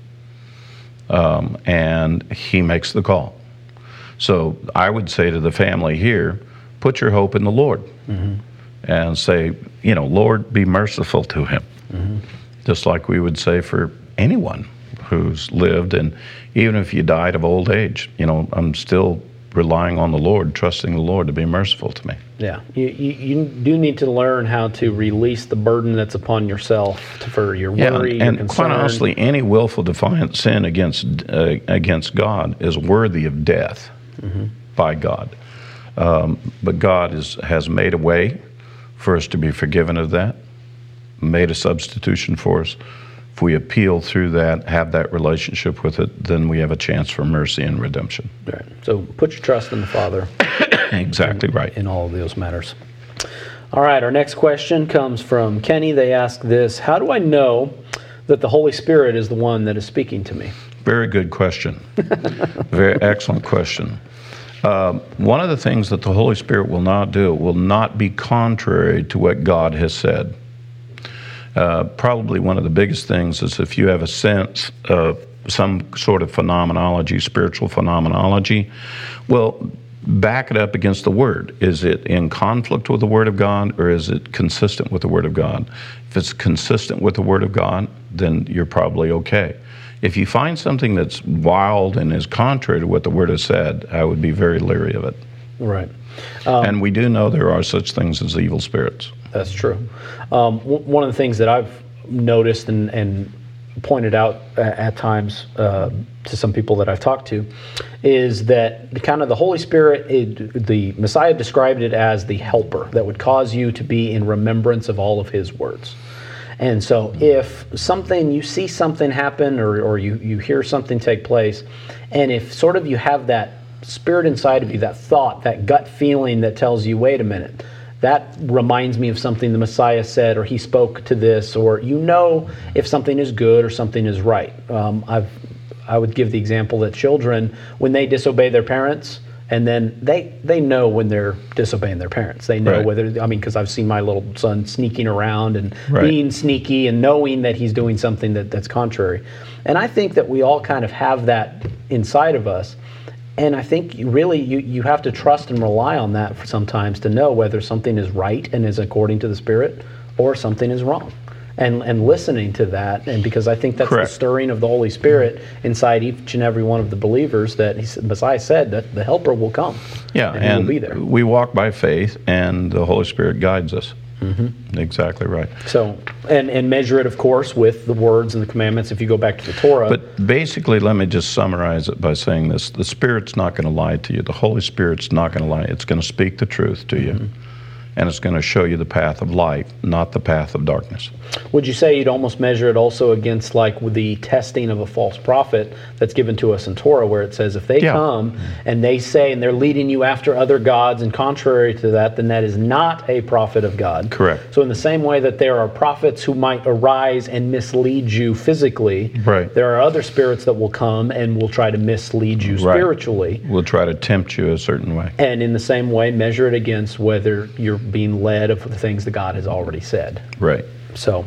And he makes the call. So I would say to the family here, put your hope in the Lord. And say, Lord, be merciful to him. Just like we would say for anyone who's lived. And even if you died of old age, I'm still relying on the Lord, trusting the Lord to be merciful to me. Yeah, you do need to learn how to release the burden that's upon yourself for your worry, and your quite concern. honestly, any willful defiant sin against God is worthy of death by God. But God has made a way for us to be forgiven of that, made a substitution for us. If we appeal through that, have that relationship with it, then we have a chance for mercy and redemption. Right. So put your trust in the Father. Exactly right. In all of those matters. All right, our next question comes from Kenny. They ask this: how do I know that the Holy Spirit is the one that is speaking to me? Very good question. Very excellent question. One of the things that the Holy Spirit will not do, will not be contrary to what God has said. Probably one of the biggest things is if you have a sense of some sort of phenomenology, spiritual phenomenology, well, back it up against the Word. Is it in conflict with the Word of God, or is it consistent with the Word of God? If it's consistent with the Word of God, then you're probably okay. If you find something that's wild and is contrary to what the Word has said, I would be very leery of it. Right. And we do know there are such things as evil spirits. That's true. One of the things that I've noticed and pointed out at times to some people that I've talked to is that the Holy Spirit, the Messiah described it as the helper that would cause you to be in remembrance of all of his words. And so if you see something happen or you hear something take place, and if sort of you have that spirit inside of you, that thought, that gut feeling that tells you, wait a minute, that reminds me of something the Messiah said, or he spoke to this, or if something is good or something is right. I would give the example that children, when they disobey their parents, and then they know when they're disobeying their parents. They know Right. because I've seen my little son sneaking around and Right. being sneaky and knowing that he's doing something that's contrary. And I think that we all kind of have that inside of us. And I think you have to trust and rely on that sometimes to know whether something is right and is according to the Spirit, or something is wrong. And listening to that, and because I think that's Correct. the stirring of the Holy Spirit inside each and every one of the believers, that Messiah said that the Helper will come. Yeah, and he will be there. we walk by faith, and the Holy Spirit guides us. Exactly right. So, and measure it, of course, with the words and the commandments. If you go back to the Torah. But basically, let me just summarize it by saying this. The Spirit's not going to lie to you. The Holy Spirit's not going to lie. It's going to speak the truth to you. And it's going to show you the path of light, not the path of darkness. Would you say you'd almost measure it also against like with the testing of a false prophet that's given to us in Torah, where it says if they come and they say, and they're leading you after other gods, and contrary to that, then that is not a prophet of God. Correct. So in the same way that there are prophets who might arise and mislead you physically, Right. there are other spirits that will come and will try to mislead you Right. spiritually. We'll try to tempt you a certain way. And in the same way, measure it against whether you're being led of the things that God has already said. Right. So,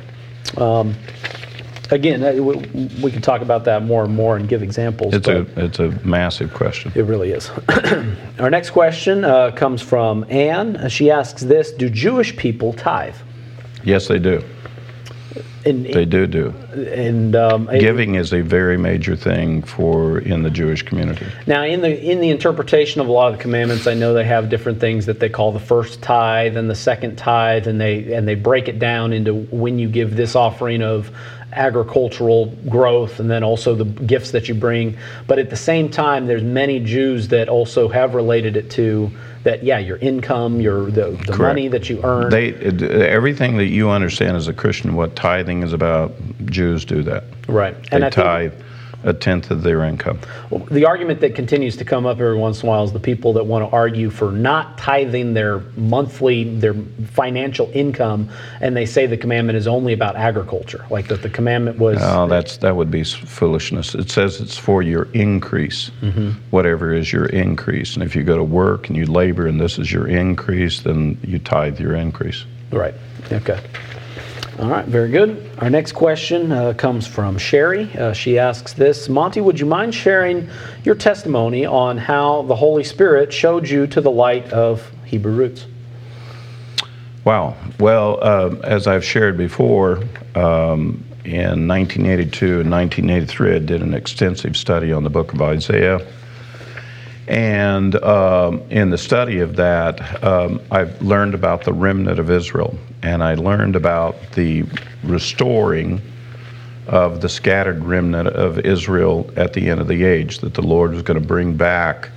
again, we can talk about that more and more and give examples. It's a massive question. It really is. Our next question comes from Anne. She asks this: do Jewish people tithe? Yes, they do. They do. And Giving is a very major thing in the Jewish community. now, in the interpretation of a lot of the commandments, I know they have different things that they call the first tithe and the second tithe, and they break it down into when you give this offering of agricultural growth, and then also the gifts that you bring. But at the same time, there's many Jews that also have related it to that. Yeah, your income, the money that you earn. Everything that you understand as a Christian, what tithing is about, Jews do that. Right. They tithe a tenth of their income. Well, the argument that continues to come up every once in a while is the people that want to argue for not tithing their financial income, and they say the commandment is only about agriculture, like that the commandment was... No, that would be foolishness. It says it's for your increase, whatever is your increase. And if you go to work and you labor and this is your increase, then you tithe your increase. Right. Okay. All right, very good. Our next question comes from Sherry. She asks this: Monty, would you mind sharing your testimony on how the Holy Spirit showed you to the light of Hebrew Roots? Wow. Well, as I've shared before, in 1982 and 1983, I did an extensive study on the book of Isaiah. And in the study of that, I've learned about the remnant of Israel, and I learned about the restoring of the scattered remnant of Israel at the end of the age, that the Lord was going to bring back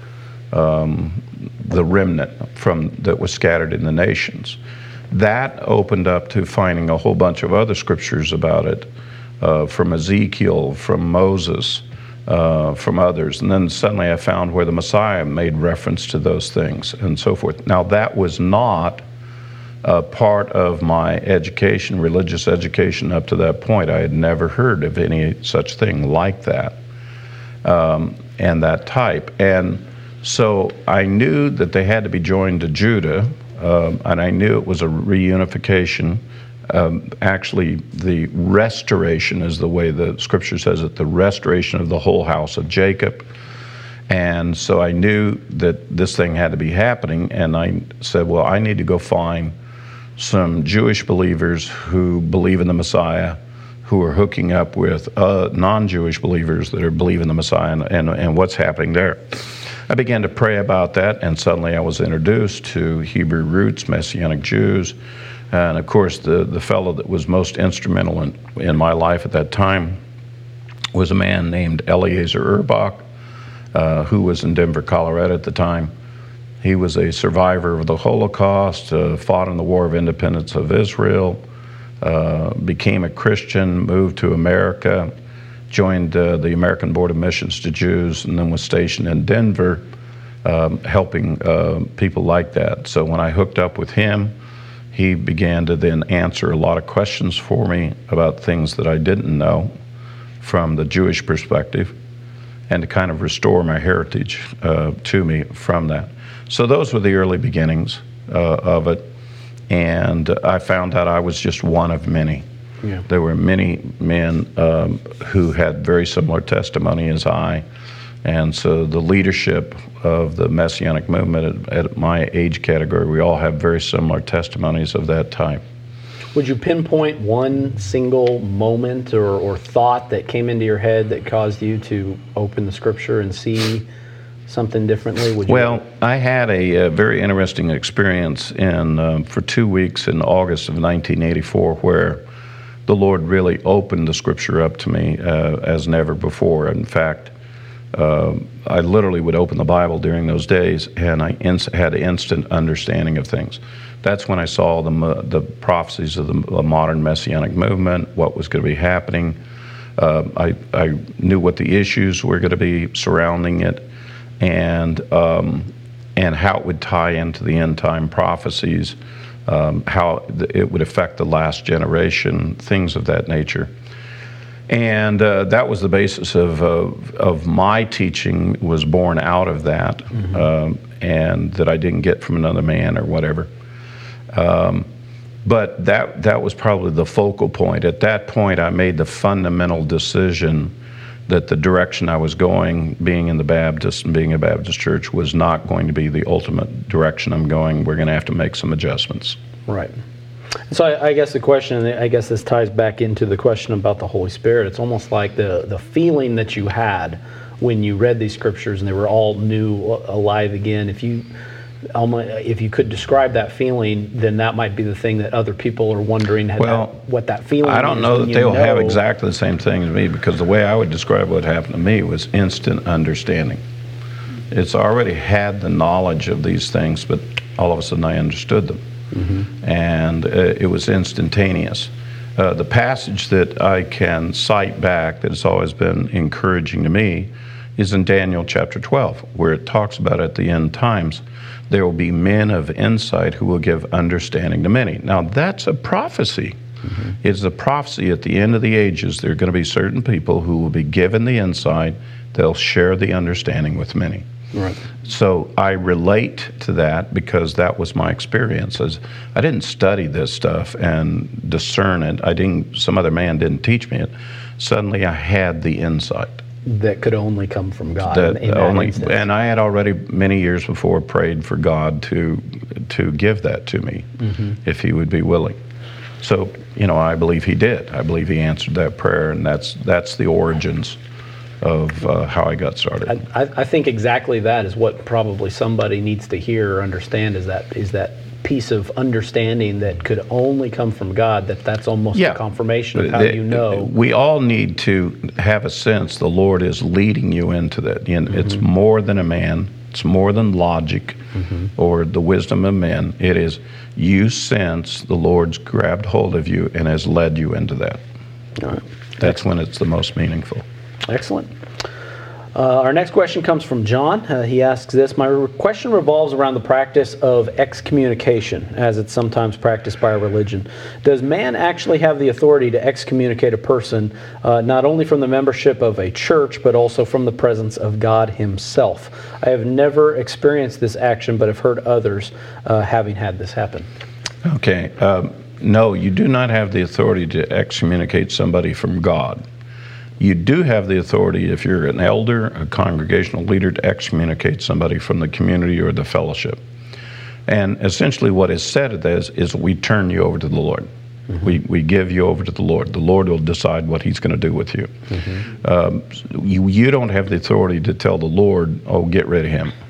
the remnant that was scattered in the nations. That opened up to finding a whole bunch of other scriptures about it, from Ezekiel, from Moses, from others. And then suddenly I found where the Messiah made reference to those things and so forth. Now, that was not part of my education, religious education up to that point. I had never heard of any such thing like that, and that type. And so I knew that they had to be joined to Judah, and I knew it was a reunification. Actually, the restoration is the way the scripture says it, the restoration of the whole house of Jacob. And so I knew that this thing had to be happening, and I said, well, I need to go find some Jewish believers who believe in the Messiah, who are hooking up with non-Jewish believers that are believing the Messiah, and what's happening there. I began to pray about that, and suddenly I was introduced to Hebrew Roots, Messianic Jews. And of course, the fellow that was most instrumental in my life at that time was a man named Eliezer Urbach, who was in Denver, Colorado at the time. He was a survivor of the Holocaust, fought in the War of Independence of Israel, became a Christian, moved to America, joined the American Board of Missions to Jews, and then was stationed in Denver, helping people like that. So when I hooked up with him, he began to then answer a lot of questions for me about things that I didn't know from the Jewish perspective, and to kind of restore my heritage to me from that. So those were the early beginnings of it, and I found out I was just one of many. Yeah. There were many men who had very similar testimony as I, and so the leadership of the Messianic movement at my age category, we all have very similar testimonies of that type. Would you pinpoint one single moment or thought that came into your head that caused you to open the scripture and see something differently? Well, I had a very interesting experience for 2 weeks in August of 1984 where the Lord really opened the scripture up to me as never before. In fact, I literally would open the Bible during those days, and I had instant understanding of things. That's when I saw the prophecies of the modern Messianic movement, what was going to be happening. I knew what the issues were going to be surrounding it, and how it would tie into the end time prophecies, how it would affect the last generation, things of that nature. And that was the basis of my teaching, was born out of that, and that I didn't get from another man or whatever. But that was probably the focal point. At that point, I made the fundamental decision that the direction I was going, being in the Baptist and being a Baptist church, was not going to be the ultimate direction I'm going. We're going to have to make some adjustments. Right. So I guess the question, I guess this ties back into the question about the Holy Spirit. It's almost like the feeling that you had when you read these scriptures and they were all new, alive again. If you could describe that feeling, then that might be the thing that other people are wondering what that feeling is. I don't know that they'll have exactly the same thing as me, because the way I would describe what happened to me was instant understanding. It's already had the knowledge of these things, but all of a sudden I understood them. And it was instantaneous. The passage that I can cite back that has always been encouraging to me is in Daniel chapter 12, where it talks about at the end times, there will be men of insight who will give understanding to many. Now, that's a prophecy. Mm-hmm. It's a prophecy at the end of the ages. There are going to be certain people who will be given the insight. They'll share the understanding with many. Right. So I relate to that because that was my experience. I didn't study this stuff and discern it. Some other man didn't teach me it. Suddenly I had the insight. That could only come from God. And I had already many years before prayed for God to give that to me, mm-hmm. if He would be willing. So, I believe He did. I believe He answered that prayer, and that's the origins of how I got started. I think exactly that is what probably somebody needs to hear or understand is that piece of understanding that could only come from God, that's almost a confirmation of how We all need to have a sense the Lord is leading you into that. Mm-hmm. It's more than a man. It's more than logic mm-hmm. or the wisdom of men. It is you sense the Lord's grabbed hold of you and has led you into that. All right. That's when it's the most meaningful. Excellent. Our next question comes from John. He asks this, my question revolves around the practice of excommunication, as it's sometimes practiced by a religion. Does man actually have the authority to excommunicate a person, not only from the membership of a church, but also from the presence of God Himself? I have never experienced this action, but have heard others having had this happen. Okay. No, you do not have the authority to excommunicate somebody from God. You do have the authority, if you're an elder, a congregational leader, to excommunicate somebody from the community or the fellowship. And essentially what is said is we turn you over to the Lord. Mm-hmm. We give you over to the Lord. The Lord will decide what He's going to do with you. Mm-hmm. You don't have the authority to tell the Lord, oh, get rid of him.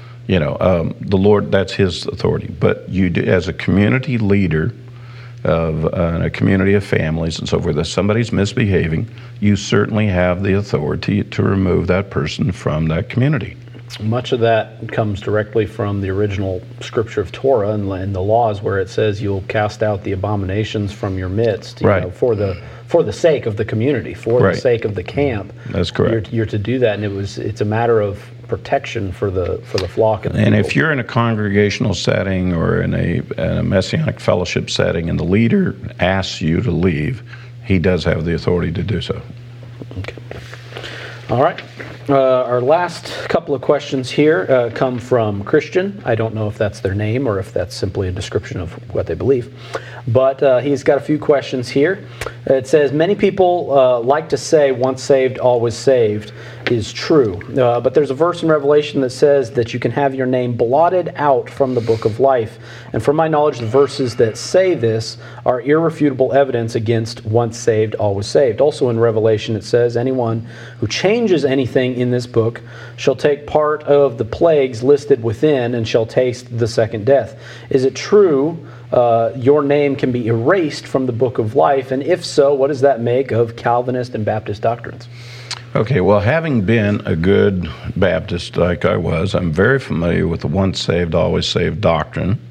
The Lord, that's His authority. But you do, as a community leader, of a community of families and so forth, if somebody's misbehaving, you certainly have the authority to remove that person from that community. Much of that comes directly from the original scripture of Torah and the laws, where it says you'll cast out the abominations from your midst, right. For the sake of the community, for right. the sake of the camp. That's correct. You're to do that, and it's a matter of protection for the flock. And if you're in a congregational setting or in a messianic fellowship setting, and the leader asks you to leave, he does have the authority to do so. Okay. All right. Our last couple of questions here come from Christian. I don't know if that's their name or if that's simply a description of what they believe. But he's got a few questions here. It says, many people like to say once saved, always saved is true. But there's a verse in Revelation that says that you can have your name blotted out from the book of life. And from my knowledge, the verses that say this are irrefutable evidence against once saved, always saved. Also in Revelation it says, anyone who changes anything in this book shall take part of the plagues listed within and shall taste the second death. Is it true your name can be erased from the book of life? And if so, what does that make of Calvinist and Baptist doctrines? Okay, well, having been a good Baptist like I was, I'm very familiar with the once saved, always saved doctrine.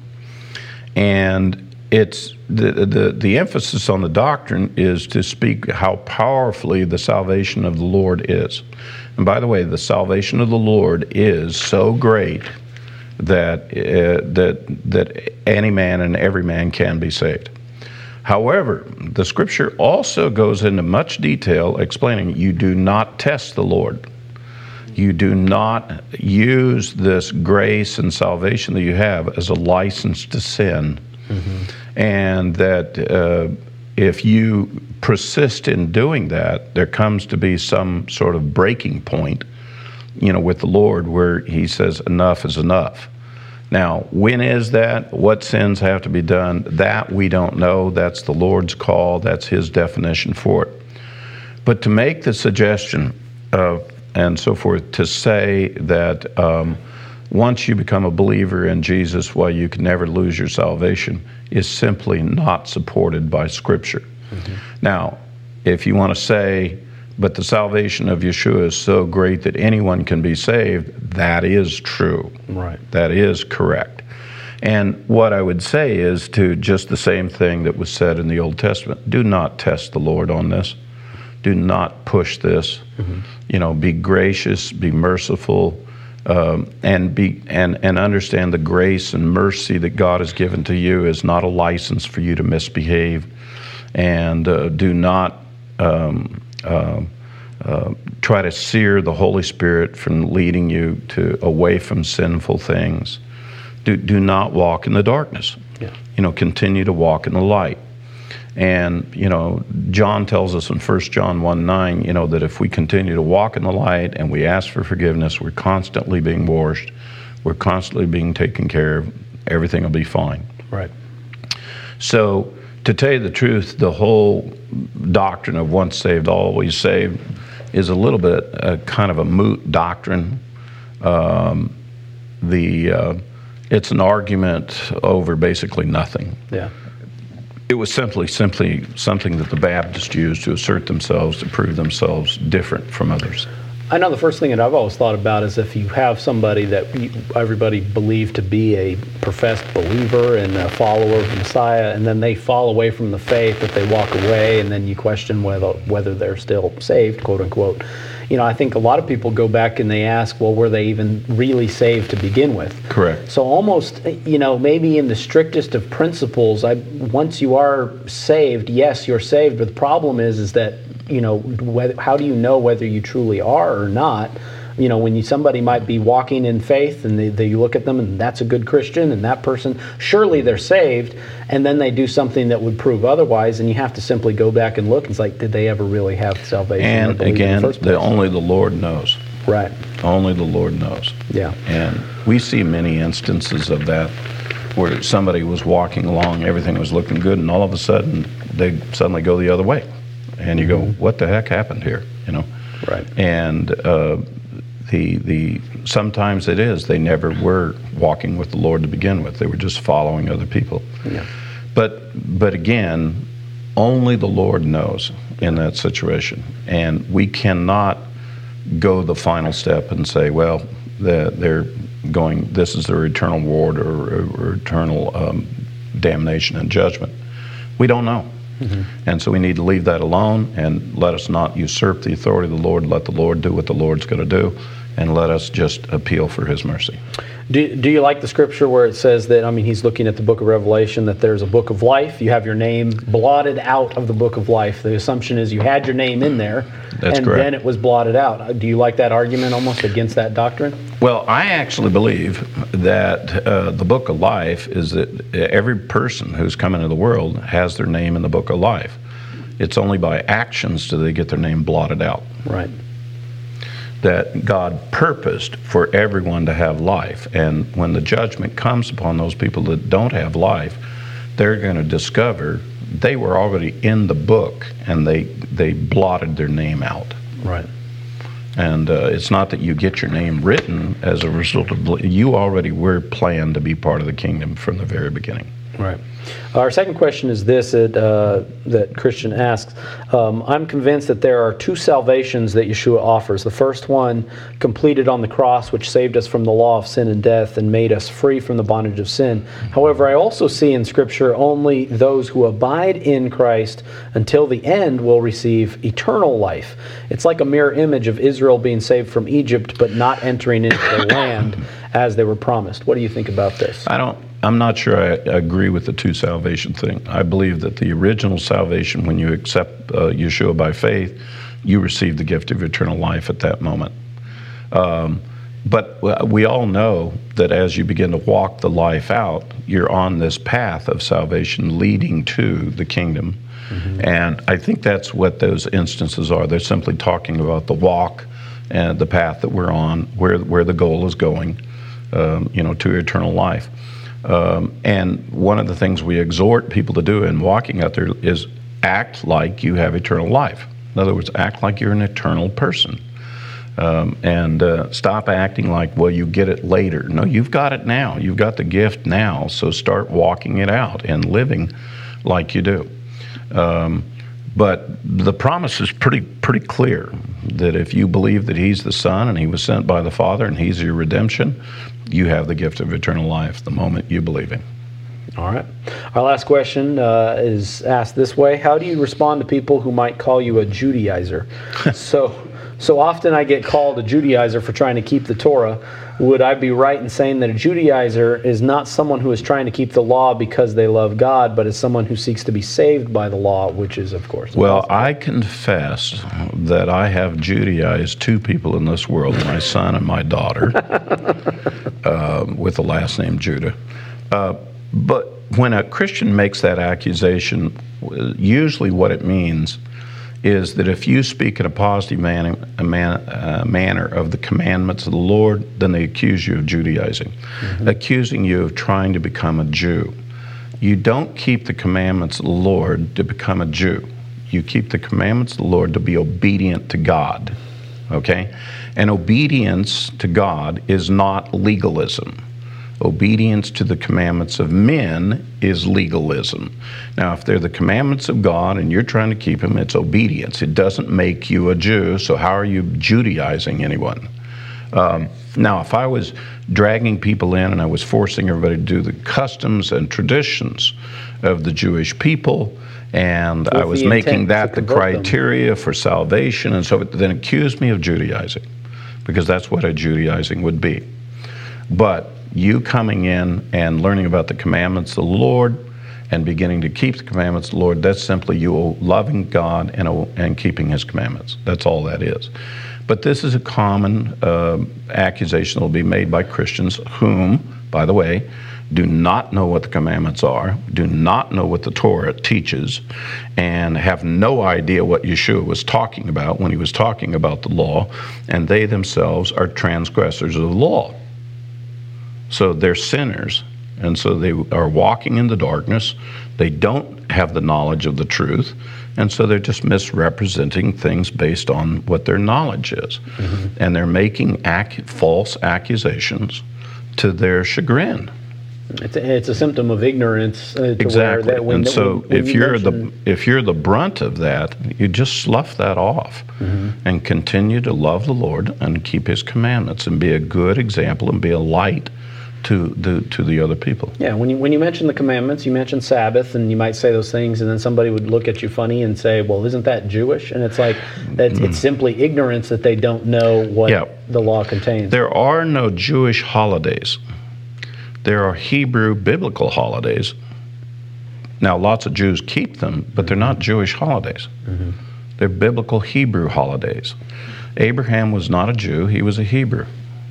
And it's the emphasis on the doctrine is to speak how powerfully the salvation of the Lord is. And by the way, the salvation of the Lord is so great that any man and every man can be saved. However, the Scripture also goes into much detail explaining you do not test the Lord. You do not use this grace and salvation that you have as a license to sin. Mm-hmm. And that if you persist in doing that, there comes to be some sort of breaking point, with the Lord where He says enough is enough. Now, when is that? What sins have to be done? That we don't know. That's the Lord's call. That's His definition for it. But to make the suggestion and so forth, to say that once you become a believer in Jesus, you can never lose your salvation, is simply not supported by Scripture. Mm-hmm. Now, if you want to say, but the salvation of Yeshua is so great that anyone can be saved, that is true. Right. That is correct. And what I would say is to just the same thing that was said in the Old Testament. Do not test the Lord on this. Do not push this. Be gracious, be merciful, and understand the grace and mercy that God has given to you is not a license for you to misbehave. And do not try to sear the Holy Spirit from leading you away from sinful things. Do not walk in the darkness. Yeah. Continue to walk in the light. And, John tells us in 1 John 1:9, that if we continue to walk in the light and we ask for forgiveness, we're constantly being washed, we're constantly being taken care of, everything will be fine. Right. So, to tell you the truth, the whole doctrine of once saved, always saved is a little bit kind of a moot doctrine. It's an argument over basically nothing. Yeah. It was simply something that the Baptists used to assert themselves, to prove themselves different from others. I know the first thing that I've always thought about is if you have somebody that everybody believed to be a professed believer and a follower of the Messiah, and then they fall away from the faith, that they walk away, and then you question whether they're still saved, quote unquote. I think a lot of people go back and they ask, well, were they even really saved to begin with? Correct. So almost, maybe in the strictest of principles, once you are saved, yes, you're saved, but the problem is that, how do you know whether you truly are or not? When somebody might be walking in faith and you look at them and that's a good Christian, and that person, surely they're saved, and then they do something that would prove otherwise, and you have to simply go back and look. It's like, did they ever really have salvation? And again, only the Lord knows. Right. Only the Lord knows. Yeah. And we see many instances of that where somebody was walking along, everything was looking good, and all of a sudden they suddenly go the other way. And you go, what the heck happened here? Right. And sometimes it is they never were walking with the Lord to begin with. They were just following other people. Yeah. But again, only the Lord knows in that situation. And we cannot go the final step and say, well, they're going, this is their eternal reward or eternal damnation and judgment. We don't know. And so we need to leave that alone and let us not usurp the authority of the Lord. Let the Lord do what the Lord's going to do, and let us just appeal for His mercy. Do you like the scripture where it says that, he's looking at the book of Revelation, that there's a book of life, you have your name blotted out of the book of life. The assumption is you had your name in there, That's and correct. Then it was blotted out. Do you like that argument almost against that doctrine? Well, I actually believe that the book of life is that every person who's come into the world has their name in the book of life. It's only by actions do they get their name blotted out. Right. That God purposed for everyone to have life. And when the judgment comes upon those people that don't have life, they're going to discover they were already in the book and they blotted their name out. Right. And it's not that you get your name written as a result of, you already were planned to be part of the kingdom from the very beginning. Right. Our second question is this, that Christian asks. I'm convinced that there are two salvations that Yeshua offers. The first one, completed on the cross, which saved us from the law of sin and death and made us free from the bondage of sin. However, I also see in Scripture only those who abide in Christ until the end will receive eternal life. It's like a mirror image of Israel being saved from Egypt but not entering into the land as they were promised. What do you think about this? I'm not sure I agree with the two salvation thing. I believe that the original salvation, when you accept Yeshua by faith, you receive the gift of eternal life at that moment. But we all know that as you begin to walk the life out, you're on this path of salvation leading to the kingdom. Mm-hmm. And I think that's what those instances are. They're simply talking about the walk and the path that we're on, where the goal is going, to eternal life. And one of the things we exhort people to do in walking out there is act like you have eternal life. In other words, act like you're an eternal person. And stop acting like, well, you get it later. No, you've got it now. You've got the gift now, so start walking it out and living like you do. But the promise is pretty clear that if you believe that he's the Son and he was sent by the Father and he's your redemption, you have the gift of eternal life the moment you believe him. All right. Our last question is asked this way. How do you respond to people who might call you a Judaizer? So often I get called a Judaizer for trying to keep the Torah. Would I be right in saying that a Judaizer is not someone who is trying to keep the law because they love God, but is someone who seeks to be saved by the law, which is, of course, well, I confess that I have Judaized two people in this world, my son and my daughter, with the last name Judah. But when a Christian makes that accusation, usually what it means is that if you speak in a positive manner of the commandments of the Lord, then they accuse you of Judaizing, accusing you of trying to become a Jew. You don't keep the commandments of the Lord to become a Jew. You keep the commandments of the Lord to be obedient to God, okay? And obedience to God is not legalism. Obedience to the commandments of men is legalism. Now, if they're the commandments of God and you're trying to keep them, it's obedience. It doesn't make you a Jew, so how are you Judaizing anyone? Now, if I was dragging people in and I was forcing everybody to do the customs and traditions of the Jewish people, and I was making that the criteria for salvation, and so then accuse me of Judaizing, because that's what a Judaizing would be. But you coming in and learning about the commandments of the Lord and beginning to keep the commandments of the Lord, that's simply you loving God and keeping his commandments. That's all that is. But this is a common accusation that will be made by Christians whom, by the way, do not know what the commandments are, do not know what the Torah teaches, and have no idea what Yeshua was talking about when he was talking about the law, and they themselves are transgressors of the law. So they're sinners, and so they are walking in the darkness. They don't have the knowledge of the truth, and so they're just misrepresenting things based on what their knowledge is. And they're making false accusations to their chagrin. It's a symptom of ignorance. Exactly. And so if you're the brunt of that, you just slough that off and continue to love the Lord and keep his commandments and be a good example and be a light to the other people. Yeah, when you mention the commandments, you mention Sabbath, and you might say those things, and then somebody would look at you funny and say, well, isn't that Jewish? And it's like, it's simply ignorance that they don't know what the law contains. There are no Jewish holidays. There are Hebrew biblical holidays. Now, lots of Jews keep them, but they're not Jewish holidays. They're biblical Hebrew holidays. Abraham was not a Jew, he was a Hebrew.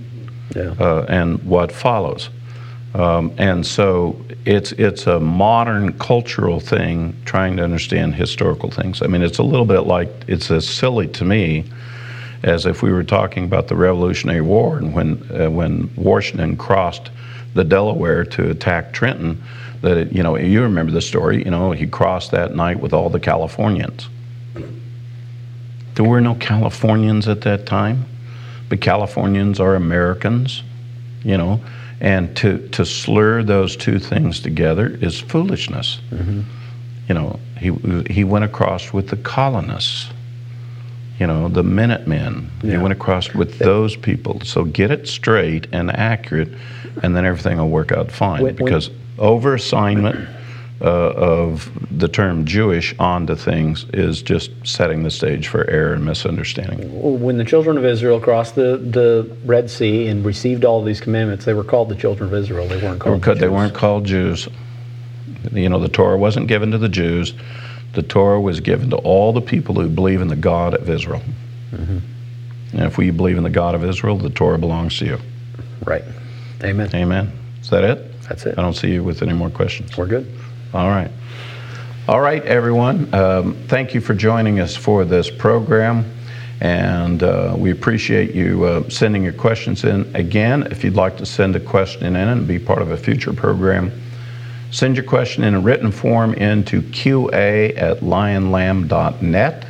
And what follows. And so it's a modern cultural thing trying to understand historical things. I mean, it's a little bit like, it's as silly to me as if we were talking about the Revolutionary War and when Washington crossed the Delaware to attack Trenton, that you remember the story, he crossed that night with all the Californians. There were no Californians at that time. But Californians are Americans, and to slur those two things together is foolishness. He went across with the colonists, the Minutemen. He went across with those people. So get it straight and accurate, and then everything will work out fine. Because over-assignment of the term Jewish onto things is just setting the stage for error and misunderstanding. When the children of Israel crossed the Red Sea and received all of these commandments, they were called the children of Israel. They weren't called Jews. They weren't called Jews. The Torah wasn't given to the Jews. The Torah was given to all the people who believe in the God of Israel. And if we believe in the God of Israel, the Torah belongs to you. Right. Amen. Amen. Is that it? That's it. I don't see you with any more questions. We're good. All right. All right, everyone. Thank you for joining us for this program, and we appreciate you sending your questions in. Again, if you'd like to send a question in and be part of a future program, send your question in a written form into qa@lionlamb.net,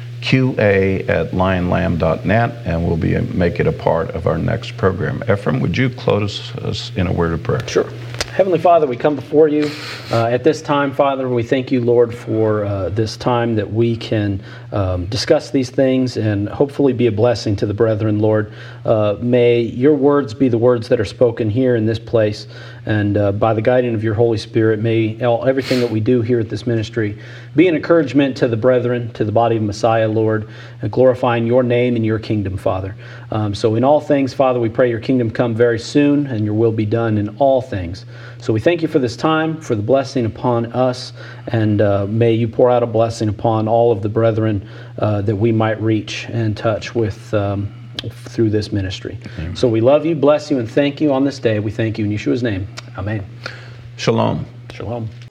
qa@lionlamb.net, and we'll make it a part of our next program. Ephraim, would you close us in a word of prayer? Sure. Heavenly Father, we come before you at this time, Father. We thank you, Lord, for this time that we can discuss these things and hopefully be a blessing to the brethren, Lord. May your words be the words that are spoken here in this place, and by the guiding of your Holy Spirit, may everything that we do here at this ministry be an encouragement to the brethren, to the body of Messiah, Lord, glorifying your name and your kingdom, Father. So in all things, Father, we pray your kingdom come very soon and your will be done in all things. So we thank you for this time, for the blessing upon us, and may you pour out a blessing upon all of the brethren that we might reach and touch with through this ministry. Amen. So we love you, bless you, and thank you on this day. We thank you in Yeshua's name. Amen. Shalom. Shalom.